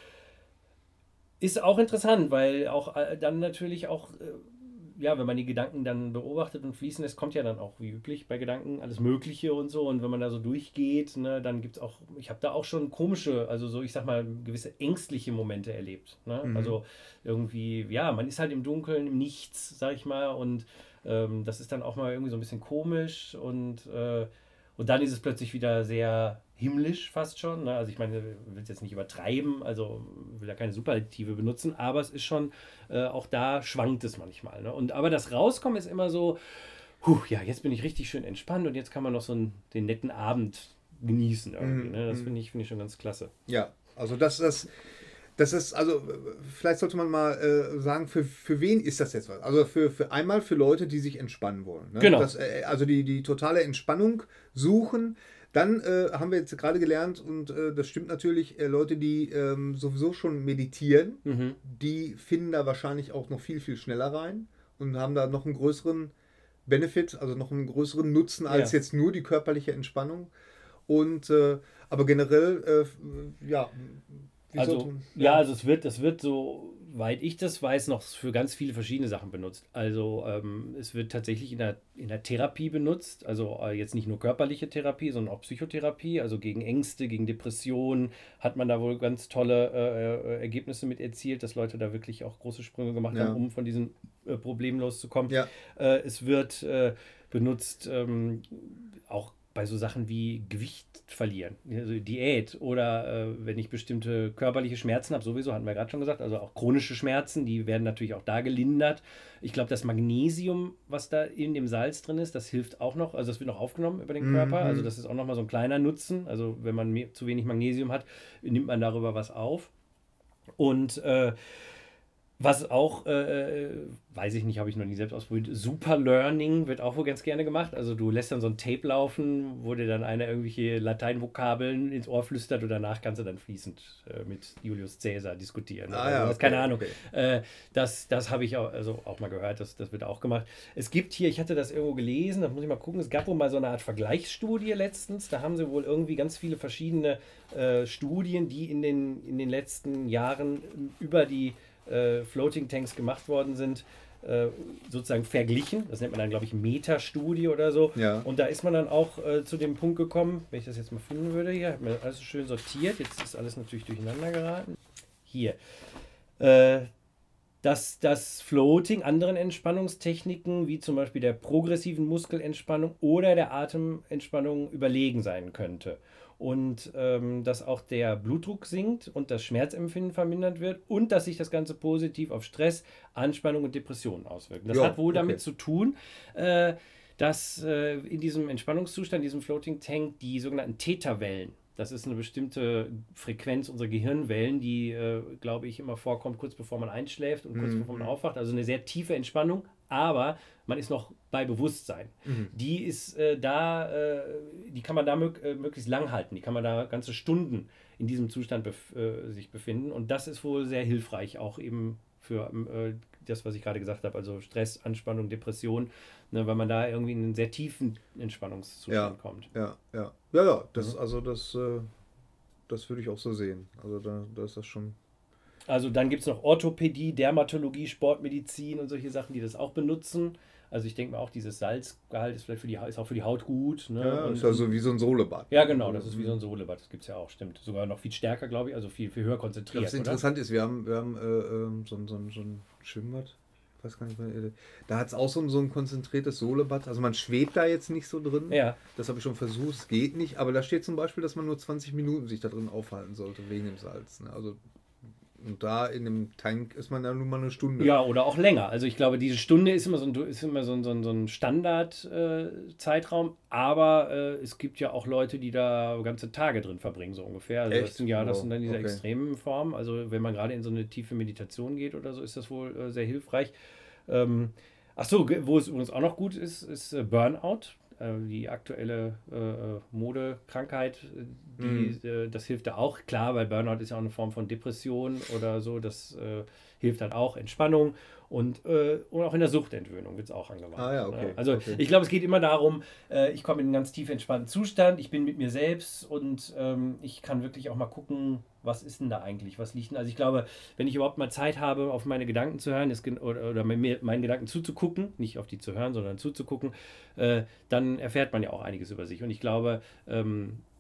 ist auch interessant, weil auch äh, dann natürlich auch, äh, ja, wenn man die Gedanken dann beobachtet und fließen lässt, kommt ja dann auch wie üblich bei Gedanken alles Mögliche und so. Und wenn man da so durchgeht, ne, dann gibt es auch, ich habe da auch schon komische, also so, ich sag mal, gewisse ängstliche Momente erlebt. Ne? Mhm. Also irgendwie, ja, man ist halt im Dunkeln, im Nichts, sag ich mal, und ähm, das ist dann auch mal irgendwie so ein bisschen komisch und äh, Und dann ist es plötzlich wieder sehr himmlisch fast schon. Ne? Also ich meine, ich will es jetzt nicht übertreiben, also will ja keine Superlative benutzen, aber es ist schon, äh, auch da schwankt es manchmal. Ne? Und, aber das Rauskommen ist immer so, puh, ja, jetzt bin ich richtig schön entspannt und jetzt kann man noch so einen, den netten Abend genießen irgendwie. Ne? Das finde ich, finde ich schon ganz klasse. Ja, also das, das, das ist, also vielleicht sollte man mal äh, sagen, für, für wen ist das jetzt was? Also für, für einmal für Leute, die sich entspannen wollen. Ne? Genau. Das, äh, also die, die totale Entspannung suchen. Dann äh, haben wir jetzt gerade gelernt, und äh, das stimmt natürlich, äh, Leute, die ähm, sowieso schon meditieren, Mhm. die finden da wahrscheinlich auch noch viel, viel schneller rein und haben da noch einen größeren Benefit, also noch einen größeren Nutzen als Ja. jetzt nur die körperliche Entspannung. Und äh, aber generell, äh, ja, wie Also, sollte man- ja, also es wird, das wird, soweit ich das weiß, noch für ganz viele verschiedene Sachen benutzt. Also ähm, es wird tatsächlich in der, in der Therapie benutzt, also äh, jetzt nicht nur körperliche Therapie, sondern auch Psychotherapie, also gegen Ängste, gegen Depressionen hat man da wohl ganz tolle äh, äh, Ergebnisse mit erzielt, dass Leute da wirklich auch große Sprünge gemacht Ja. haben, um von diesen äh, Problemen loszukommen. Ja. Äh, es wird äh, benutzt ähm, auch bei so Sachen wie Gewicht verlieren, also Diät oder äh, wenn ich bestimmte körperliche Schmerzen habe, sowieso hatten wir gerade schon gesagt, also auch chronische Schmerzen, die werden natürlich auch da gelindert. Ich glaube, das Magnesium, was da in dem Salz drin ist, das hilft auch noch, also das wird noch aufgenommen über den Körper, Mhm. also das ist auch nochmal so ein kleiner Nutzen, also wenn man mehr, zu wenig Magnesium hat, nimmt man darüber was auf. Und äh, was auch, äh, weiß ich nicht, habe ich noch nie selbst ausprobiert, Super Learning wird auch wohl ganz gerne gemacht. Also du lässt dann so ein Tape laufen, wo dir dann einer irgendwelche Lateinvokabeln ins Ohr flüstert und danach kannst du dann fließend äh, mit Julius Caesar diskutieren. Ah, Oder ja, sowas. okay, Keine Ahnung. okay. Äh, das das habe ich auch, also auch mal gehört, das, das wird auch gemacht. Es gibt hier, ich hatte das irgendwo gelesen, da muss ich mal gucken, es gab wohl mal so eine Art Vergleichsstudie letztens. Da haben sie wohl irgendwie ganz viele verschiedene äh, Studien, die in den, in den letzten Jahren über die Äh, Floating Tanks gemacht worden sind, äh, sozusagen verglichen. Das nennt man dann, glaube ich, Metastudie oder so. Ja. Und da ist man dann auch äh, zu dem Punkt gekommen, wenn ich das jetzt mal finden würde, hier, hat man alles schön sortiert. Jetzt ist alles natürlich durcheinander geraten. Hier. Äh, dass das Floating anderen Entspannungstechniken, wie zum Beispiel der progressiven Muskelentspannung oder der Atementspannung, überlegen sein könnte. Und ähm, dass auch der Blutdruck sinkt und das Schmerzempfinden vermindert wird und dass sich das Ganze positiv auf Stress, Anspannung und Depressionen auswirkt. Das Ja, hat wohl okay. damit zu tun, äh, dass äh, in diesem Entspannungszustand, diesem Floating Tank, die sogenannten Theta-Wellen, das ist eine bestimmte Frequenz unserer Gehirnwellen, die, äh, glaube ich, immer vorkommt, kurz bevor man einschläft und kurz Mhm. bevor man aufwacht. Also eine sehr tiefe Entspannung, aber man ist noch bei Bewusstsein. Mhm. Die ist äh, da, äh, die kann man da mög äh, möglichst lang halten. Die kann man da ganze Stunden in diesem Zustand bef äh, sich befinden. Und das ist wohl sehr hilfreich, auch eben für äh, das, was ich gerade gesagt habe, also Stress, Anspannung, Depression, ne, weil man da irgendwie in einen sehr tiefen Entspannungszustand Ja. kommt. Ja, ja. Ja, ja, das, Mhm. also das, äh, das würde ich auch so sehen. Also da, da ist das schon. Also dann gibt es noch Orthopädie, Dermatologie, Sportmedizin und solche Sachen, die das auch benutzen. Also ich denke mal auch, dieses Salzgehalt ist vielleicht für die, ist auch für die Haut gut. Ne? Ja, und, ist also wie so ein Sohlebad. ja, genau, das ist wie so ein Sohlebad, das gibt es ja auch, stimmt. Sogar noch viel stärker, glaube ich, also viel, viel höher Ich glaube, konzentriert, was oder? interessant ist, wir haben, wir haben äh, ähm, so, ein- so, ein- so ein Schwimmbad. Ich weiß gar nicht mehr. äh, Da hat es auch so ein, so ein konzentriertes Sohlebad. Also man schwebt da jetzt nicht so drin. Ja, Das habe ich schon versucht, es geht nicht. Aber da steht zum Beispiel, dass man nur zwanzig Minuten sich da drin aufhalten sollte, wegen dem Salz. Ne? Also, und da in dem Tank ist man ja nun mal eine Stunde. ja, oder auch länger. Also ich glaube, diese Stunde ist immer so ein, ist immer so ein, so ein, so ein Standard-Zeitraum, aber äh, es gibt ja auch Leute, die da ganze Tage drin verbringen, so ungefähr. Also das Echt? sind ja, das Wow, sind dann diese okay. extremen Formen. Also wenn man gerade in so eine tiefe Meditation geht oder so, ist das wohl äh, sehr hilfreich. Ähm, ach so, ge- wo es übrigens auch noch gut ist, ist äh, Burnout. Äh, die aktuelle äh, Modekrankheit, äh, die, äh, das hilft da auch. Klar, weil Burnout ist ja auch eine Form von Depression oder so. Das äh, hilft dann auch. Entspannung und, äh, und auch in der Suchtentwöhnung wird es auch angewandt. Ah ja, okay, Also okay. ich glaube, es geht immer darum, äh, ich komme in einen ganz tief entspannten Zustand, ich bin mit mir selbst und ähm, ich kann wirklich auch mal gucken, was ist denn da eigentlich, was liegt denn. Also ich glaube, wenn ich überhaupt mal Zeit habe, auf meine Gedanken zu hören ist, gen- oder, oder mir, meinen Gedanken zuzugucken, nicht auf die zu hören, sondern zuzugucken, äh, dann erfährt man ja auch einiges über sich. Und ich glaube, ähm,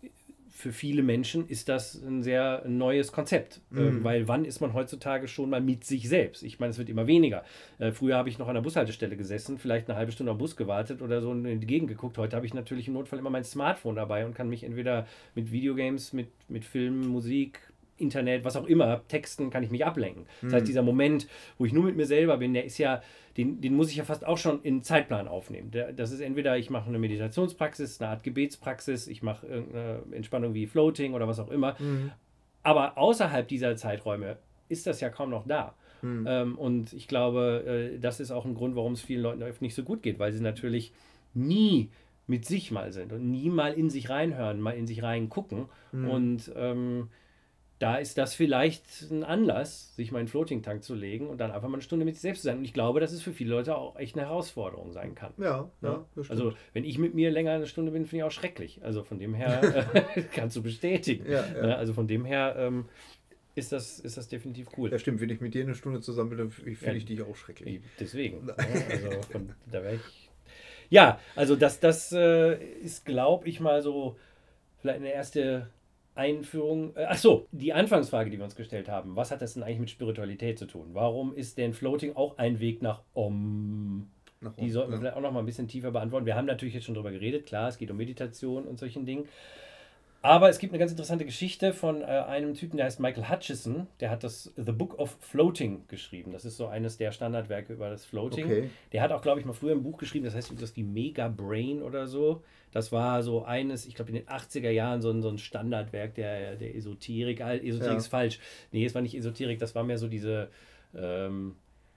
für viele Menschen ist das ein sehr neues Konzept, mhm. äh, weil wann ist man heutzutage schon mal mit sich selbst? Ich meine, es wird immer weniger. Äh, früher habe ich noch an der Bushaltestelle gesessen, vielleicht eine halbe Stunde am Bus gewartet oder so in die Gegend geguckt. Heute habe ich natürlich im Notfall immer mein Smartphone dabei und kann mich entweder mit Videogames, mit, mit Filmen, Musik, Internet, was auch immer, Texten, kann ich mich ablenken. Mhm. Das heißt, dieser Moment, wo ich nur mit mir selber bin, der ist ja, den, den muss ich ja fast auch schon in Zeitplan aufnehmen. Der, das ist entweder, ich mache eine Meditationspraxis, eine Art Gebetspraxis, ich mache irgendeine Entspannung wie Floating oder was auch immer. Mhm. Aber außerhalb dieser Zeiträume ist das ja kaum noch da. Mhm. Ähm, und ich glaube, äh, das ist auch ein Grund, warum es vielen Leuten nicht so gut geht, weil sie natürlich nie mit sich mal sind und nie mal in sich reinhören, mal in sich reingucken. Mhm. Und ähm, da ist das vielleicht ein Anlass, sich mal in den Floating-Tank zu legen und dann einfach mal eine Stunde mit sich selbst zu sein. Und ich glaube, dass es für viele Leute auch echt eine Herausforderung sein kann. Ja, ja. ja also, wenn ich mit mir länger eine Stunde bin, finde ich auch schrecklich. Also, von dem her äh, kannst du bestätigen. Ja, ja. Also, von dem her ähm, ist, das, ist das definitiv cool. Ja, stimmt. Wenn ich mit dir eine Stunde zusammen bin, dann finde ja, ich dich auch schrecklich. Deswegen. Ja, also, von, da wäre ich. Ja, also, das, das äh, ist, glaube ich, mal so vielleicht eine erste Einführung. Ach so, die Anfangsfrage, die wir uns gestellt haben. Was hat das denn eigentlich mit Spiritualität zu tun? Warum ist denn Floating auch ein Weg nach Om? Nach Om die sollten wir ja. vielleicht auch noch mal ein bisschen tiefer beantworten. Wir haben natürlich jetzt schon drüber geredet. Klar, es geht um Meditation und solchen Dingen. Aber es gibt eine ganz interessante Geschichte von äh, einem Typen, der heißt Michael Hutchison. Der hat das The Book of Floating geschrieben. Das ist so eines der Standardwerke über das Floating. Okay. Der hat auch, glaube ich, mal früher ein Buch geschrieben, das heißt das wie Mega Brain oder so. Das war so eines, ich glaube in den achtziger Jahren so ein, so ein Standardwerk der, der Esoterik. Esoterik ja. ist falsch. Nee, es war nicht Esoterik, das war mehr so diese ähm,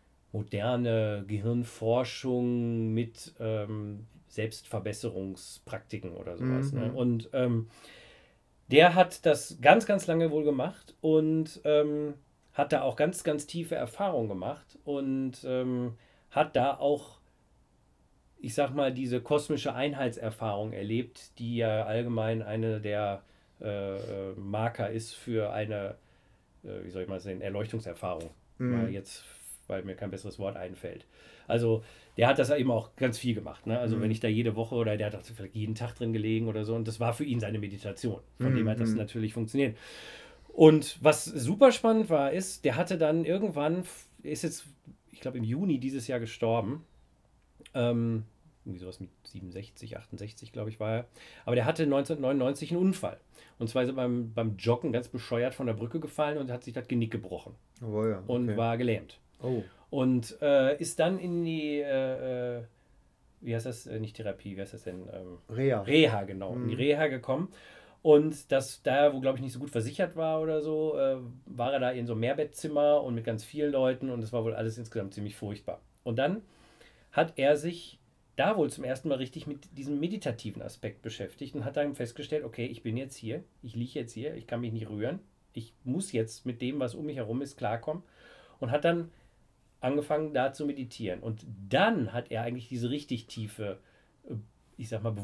moderne Gehirnforschung mit ähm, Selbstverbesserungspraktiken oder sowas. Mhm. Ne? Und ähm, der hat das ganz, ganz lange wohl gemacht und ähm, hat da auch ganz, ganz tiefe Erfahrungen gemacht und ähm, hat da auch, ich sag mal, diese kosmische Einheitserfahrung erlebt, die ja allgemein eine der äh, Marker ist für eine, äh, wie soll ich mal sagen, Erleuchtungserfahrung. Mhm. Mal jetzt, weil mir kein besseres Wort einfällt. Also der hat das eben auch ganz viel gemacht. Ne? Also mhm. wenn ich da jede Woche oder der hat vielleicht jeden Tag drin gelegen oder so und das war für ihn seine Meditation. Von mhm. dem hat das natürlich funktioniert. Und was super spannend war, ist, der hatte dann irgendwann, ist jetzt, ich glaube im Juni dieses Jahr gestorben, ähm, irgendwie sowas mit siebenundsechzig, achtundsechzig, glaube ich, war er. Aber der hatte neunzehnhundertneunundneunzig einen Unfall. Und zwar ist er beim, beim Joggen ganz bescheuert von der Brücke gefallen und hat sich das Genick gebrochen. Oh ja, okay. Und war gelähmt. Oh. Und äh, ist dann in die, äh, wie heißt das, äh, nicht Therapie, wie heißt das denn? Ähm, Reha. Reha, genau. Mhm. In die Reha gekommen. Und das, da, wo, glaube ich, nicht so gut versichert war oder so, äh, war er da in so einem Mehrbettzimmer und mit ganz vielen Leuten und das war wohl alles insgesamt ziemlich furchtbar. Und dann hat er sich da wohl zum ersten Mal richtig mit diesem meditativen Aspekt beschäftigt und hat dann festgestellt, okay, ich bin jetzt hier, ich liege jetzt hier, ich kann mich nicht rühren, ich muss jetzt mit dem, was um mich herum ist, klarkommen und hat dann angefangen, da zu meditieren. Und dann hat er eigentlich diese richtig tiefe, ich sag mal,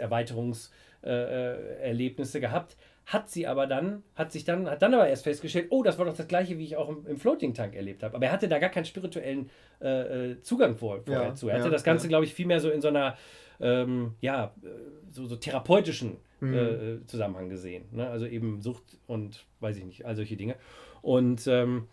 Bewusstseinserweiterungserlebnisse äh, gehabt, hat sie aber dann, hat sich dann, hat dann aber erst festgestellt, oh, das war doch das Gleiche, wie ich auch im, im Floating-Tank erlebt habe. Aber er hatte da gar keinen spirituellen äh, Zugang vor, vorher ja, zu. Er hatte ja, das Ganze, ja. glaube ich, vielmehr so in so einer, ähm, ja, so, so therapeutischen mhm. äh, Zusammenhang gesehen. Ne? Also eben Sucht und, weiß ich nicht, all solche Dinge. Und ähm,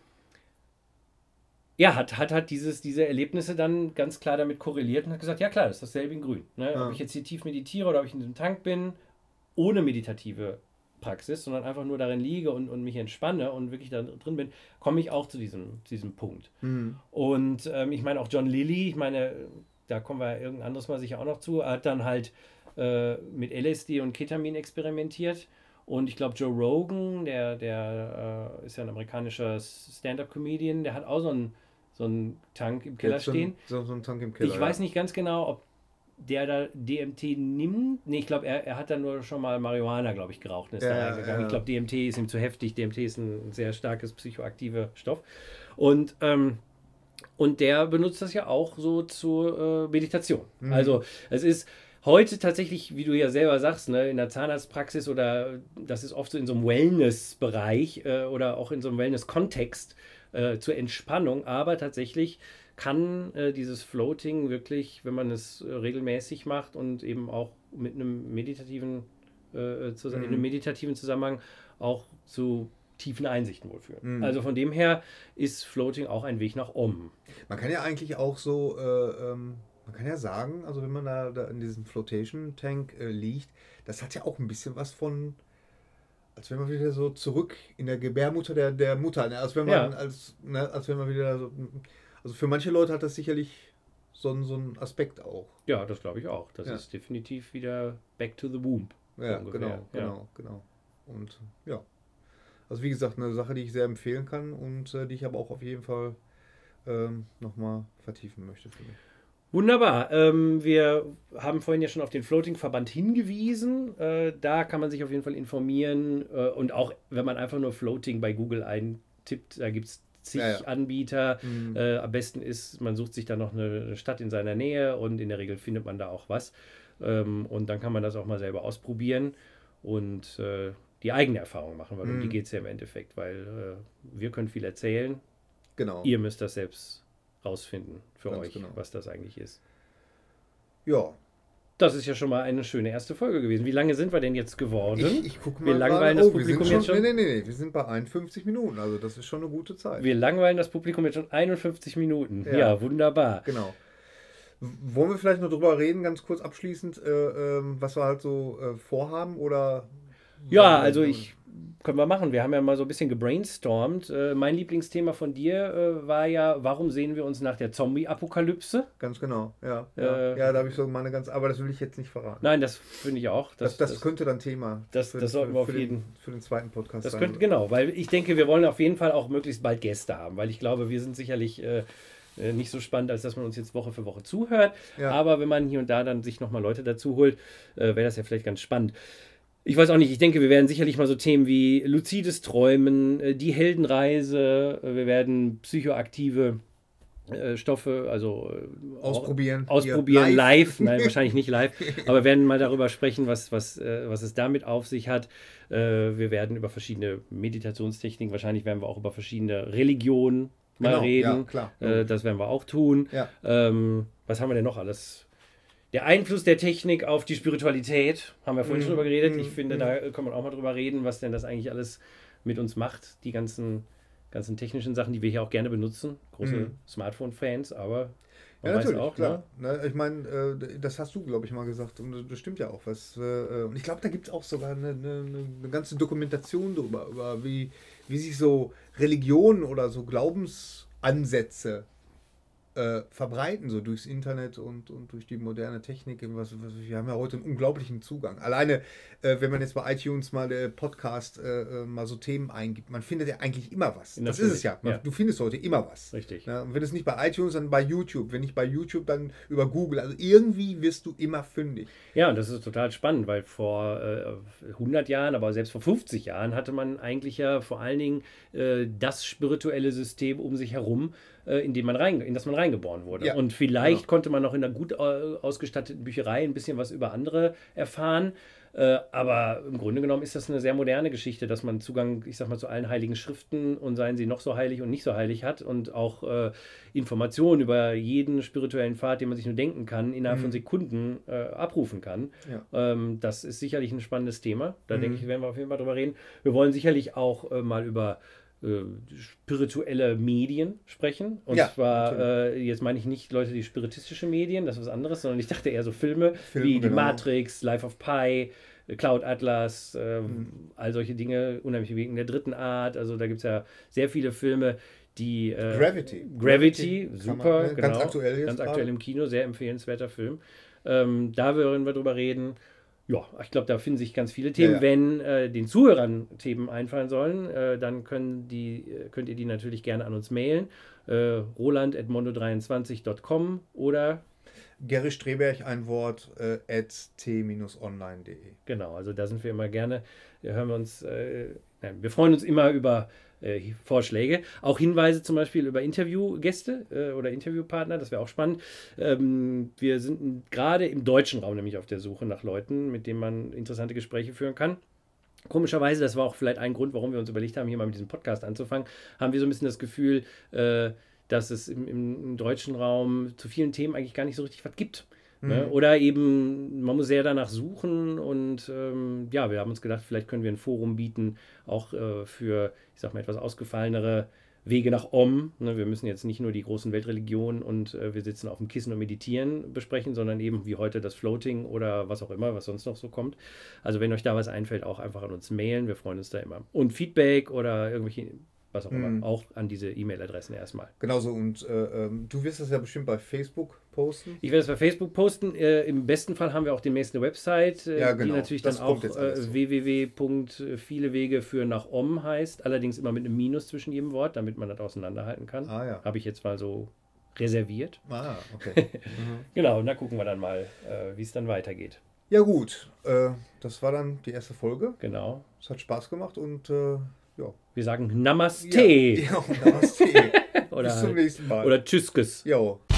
ja, hat, hat, hat dieses, diese Erlebnisse dann ganz klar damit korreliert und hat gesagt, ja klar, das ist dasselbe in Grün. Ne? Ja. Ob ich jetzt hier tief meditiere oder ob ich in diesem Tank bin, ohne meditative Praxis, sondern einfach nur darin liege und, und mich entspanne und wirklich da drin bin, komme ich auch zu diesem, zu diesem Punkt. Mhm. Und ähm, ich meine auch John Lilly, ich meine, da kommen wir irgendein anderes Mal sicher auch noch zu, hat dann halt äh, mit L S D und Ketamin experimentiert. Und ich glaube, Joe Rogan, der, der äh, ist ja ein amerikanischer Stand-up-Comedian, der hat auch so einen so einen Tank im Keller so stehen. So, so einen Tank im Keller. Ich ja. weiß nicht ganz genau, ob der da D M T nimmt. Nee, ich glaube, er, er hat dann nur schon mal Marihuana, glaube ich, geraucht und ist ja, da reingegangen. Ja. Ich glaube, D M T ist ihm zu heftig. D M T ist ein sehr starkes psychoaktiver Stoff. Und, ähm, und der benutzt das ja auch so zur äh, Meditation. Mhm. Also es ist heute tatsächlich, wie du ja selber sagst, ne, in der Zahnarztpraxis oder das ist oft so in so einem Wellness-Bereich äh, oder auch in so einem Wellness-Kontext äh, zur Entspannung, aber tatsächlich kann äh, dieses Floating wirklich, wenn man es äh, regelmäßig macht und eben auch mit einem meditativen äh, zu, Mhm. in einem meditativen Zusammenhang auch zu tiefen Einsichten wohl führen. Mhm. Also von dem her ist Floating auch ein Weg nach Om. Man kann ja eigentlich auch so, äh, ähm, man kann ja sagen, also wenn man da, da in diesem Flotation Tank äh, liegt, das hat ja auch ein bisschen was von, als wenn man wieder so zurück in der Gebärmutter der, der Mutter, ne? Als wenn man, Ja. als, ne? als wenn man wieder so, also für manche Leute hat das sicherlich so, ein- so einen Aspekt auch. Ja, das glaube ich auch. Das Ja. ist definitiv wieder back to the womb. so Ja, ungefähr. genau, Ja. genau, genau. Und ja, also wie gesagt, eine Sache, die ich sehr empfehlen kann und äh, die ich aber auch auf jeden Fall ähm, nochmal vertiefen möchte für mich. Wunderbar. Ähm, wir haben vorhin ja schon auf den Floating-Verband hingewiesen. Äh, da kann man sich auf jeden Fall informieren. Äh, und auch, wenn man einfach nur Floating bei Google eintippt, da gibt es zig Ja, ja. Anbieter. Mhm. Äh, am besten ist, man sucht sich da noch eine, eine Stadt in seiner Nähe und in der Regel findet man da auch was. Ähm, und dann kann man das auch mal selber ausprobieren und äh, die eigene Erfahrung machen, weil um Mhm. die geht es ja im Endeffekt, weil äh, wir können viel erzählen. Genau. Ihr müsst das selbst rausfinden für Ganz euch, genau. was das eigentlich ist. Ja. Das ist ja schon mal eine schöne erste Folge gewesen. Wie lange sind wir denn jetzt geworden? Ich, ich gucke mal. Wir langweilen gerade- das wir Publikum sind jetzt schon. Nee, nee, nee, nee, wir sind bei einundfünfzig Minuten, also das ist schon eine gute Zeit. Wir langweilen das Publikum jetzt schon einundfünfzig Minuten. Ja, Ja. wunderbar. Genau. W- Wollen wir vielleicht noch drüber reden, ganz kurz abschließend, äh, ähm, was wir halt so äh, vorhaben oder? Ja, also ich können wir machen. Wir haben ja mal so ein bisschen gebrainstormt. Äh, mein Lieblingsthema von dir äh, war ja, warum sehen wir uns nach der Zombie-Apokalypse? Ganz genau, ja. Ja, Äh, ja da habe ich so meine ganz, aber das will ich jetzt nicht verraten. Nein, das finde ich auch. Das, das, könnte dann Thema das- das sollten wir auf für, den, jeden- für den zweiten Podcast Das sein. könnte, genau, weil ich denke, wir wollen auf jeden Fall auch möglichst bald Gäste haben, weil ich glaube, wir sind sicherlich äh, äh, nicht so spannend, als dass man uns jetzt Woche für Woche zuhört. Ja. Aber wenn man hier und da dann sich nochmal Leute dazu holt, äh, wäre das ja vielleicht ganz spannend. Ich weiß auch nicht, ich denke, wir werden sicherlich mal so Themen wie luzides Träumen, äh, die Heldenreise, äh, wir werden psychoaktive äh, Stoffe, also äh, Ausprobieren. ausprobieren, Hier, live. Nein, wahrscheinlich nicht live, aber wir werden mal darüber sprechen, was, was, äh, was es damit auf sich hat. Äh, wir werden über verschiedene Meditationstechniken, wahrscheinlich werden wir auch über verschiedene Religionen mal Genau, reden. ja, klar. Äh, das werden wir auch tun. Ja. Ähm, was haben wir denn noch alles? Der Einfluss der Technik auf die Spiritualität, haben wir vorhin Mhm, schon drüber geredet. mhm, Ich finde, mhm. da kann man auch mal drüber reden, was denn das eigentlich alles mit uns macht, die ganzen, ganzen technischen Sachen, die wir hier auch gerne benutzen. Große Mhm. Smartphone-Fans, aber man Ja, weiß natürlich, auch, klar. ne? Ne, ich meine, äh, das hast du, glaube ich, mal gesagt und das stimmt ja auch. Was, äh, und ich glaube, da gibt es auch sogar eine, eine, eine ganze Dokumentation darüber, über wie, wie sich so Religionen oder so Glaubensansätze äh, verbreiten, so durchs Internet und, und durch die moderne Technik. Was, was, wir haben ja heute einen unglaublichen Zugang. Alleine, äh, wenn man jetzt bei iTunes mal der Podcast äh, äh, mal so Themen eingibt, man findet ja eigentlich immer was. Das Natürlich, ist es ja. Man, ja. Du findest heute immer was. Richtig. Ja, und wenn es nicht bei iTunes, dann bei YouTube. Wenn nicht bei YouTube, dann über Google. Also irgendwie wirst du immer fündig. Ja, und das ist total spannend, weil vor äh, hundert Jahren, aber selbst vor fünfzig Jahren hatte man eigentlich ja vor allen Dingen äh, das spirituelle System um sich herum, äh, in, dem man rein, in das man reingeboren wurde. Ja, und vielleicht genau. konnte man noch in einer gut äh, ausgestatteten Bücherei ein bisschen was über andere erfahren. Äh, aber im Grunde genommen ist das eine sehr moderne Geschichte, dass man Zugang, ich sag mal, zu allen heiligen Schriften und seien sie noch so heilig und nicht so heilig hat und auch äh, Informationen über jeden spirituellen Pfad, den man sich nur denken kann, innerhalb Mhm. von Sekunden äh, abrufen kann. Ja. Ähm, das ist sicherlich ein spannendes Thema. Da Mhm. denke ich, werden wir auf jeden Fall drüber reden. Wir wollen sicherlich auch äh, mal über äh, spirituelle Medien sprechen. Und Ja, zwar, natürlich. äh, jetzt meine ich nicht Leute, die spiritistische Medien, das ist was anderes, sondern ich dachte eher so Filme, Filme, wie die genau. Matrix, Life of Pi, äh, Cloud Atlas, äh, Mhm. all solche Dinge, unheimlich wegen der dritten Art. Also da gibt es ja sehr viele Filme, die äh, Gravity. Gravity, Kann super, man, ne? genau. Ganz aktuell jetzt Ganz gerade. aktuell im Kino, sehr empfehlenswerter Film. Ähm, da werden wir drüber reden. Ja, ich glaube, da finden sich ganz viele Themen. Ja, ja. Wenn äh, den Zuhörern Themen einfallen sollen, äh, dann können die, äh, könnt ihr die natürlich gerne an uns mailen. Äh, roland at mondo dreiundzwanzig punkt com oder Gary Streberg, ein Wort, äh, at t online punkt de. genau, also da sind wir immer gerne. Da hören wir uns, äh, nein, wir freuen uns immer über äh, Vorschläge. Auch Hinweise zum Beispiel über Interviewgäste äh, oder Interviewpartner, das wäre auch spannend. Ähm, wir sind gerade im deutschen Raum nämlich auf der Suche nach Leuten, mit denen man interessante Gespräche führen kann. Komischerweise, das war auch vielleicht ein Grund, warum wir uns überlegt haben, hier mal mit diesem Podcast anzufangen, haben wir so ein bisschen das Gefühl, äh, dass es im, im, im deutschen Raum zu vielen Themen eigentlich gar nicht so richtig was gibt. Mhm. Ne? Oder eben, man muss sehr danach suchen und ähm, ja, wir haben uns gedacht, vielleicht können wir ein Forum bieten, auch äh, für, ich sag mal, etwas ausgefallenere Wege nach Om. Ne? Wir müssen jetzt nicht nur die großen Weltreligionen und äh, wir sitzen auf dem Kissen und meditieren besprechen, sondern eben wie heute das Floating oder was auch immer, was sonst noch so kommt. Also wenn euch da was einfällt, auch einfach an uns mailen. Wir freuen uns da immer. Und Feedback oder irgendwelche, was auch immer, Mhm. auch an diese E-Mail-Adressen erstmal. Genauso, und äh, ähm, du wirst das ja bestimmt bei Facebook posten. Ich werde es bei Facebook posten. Äh, Im besten Fall haben wir auch demnächst eine Website, äh, Ja, die genau. natürlich Das dann kommt auch jetzt alles äh, so. w w w punkt viele Wege für nach Om heißt. Allerdings immer mit einem Minus zwischen jedem Wort, damit man das auseinanderhalten kann. Ah ja. Habe ich jetzt mal so reserviert. Ah, okay. Mhm. Genau, und da gucken wir dann mal, äh, wie es dann weitergeht. Ja gut, äh, das war dann die erste Folge. Genau. Es hat Spaß gemacht und äh, ja. Wir sagen Namaste. Ja, ja, Namaste. Oder, Bis zum nächsten Mal. oder Tschüsskes. Jo.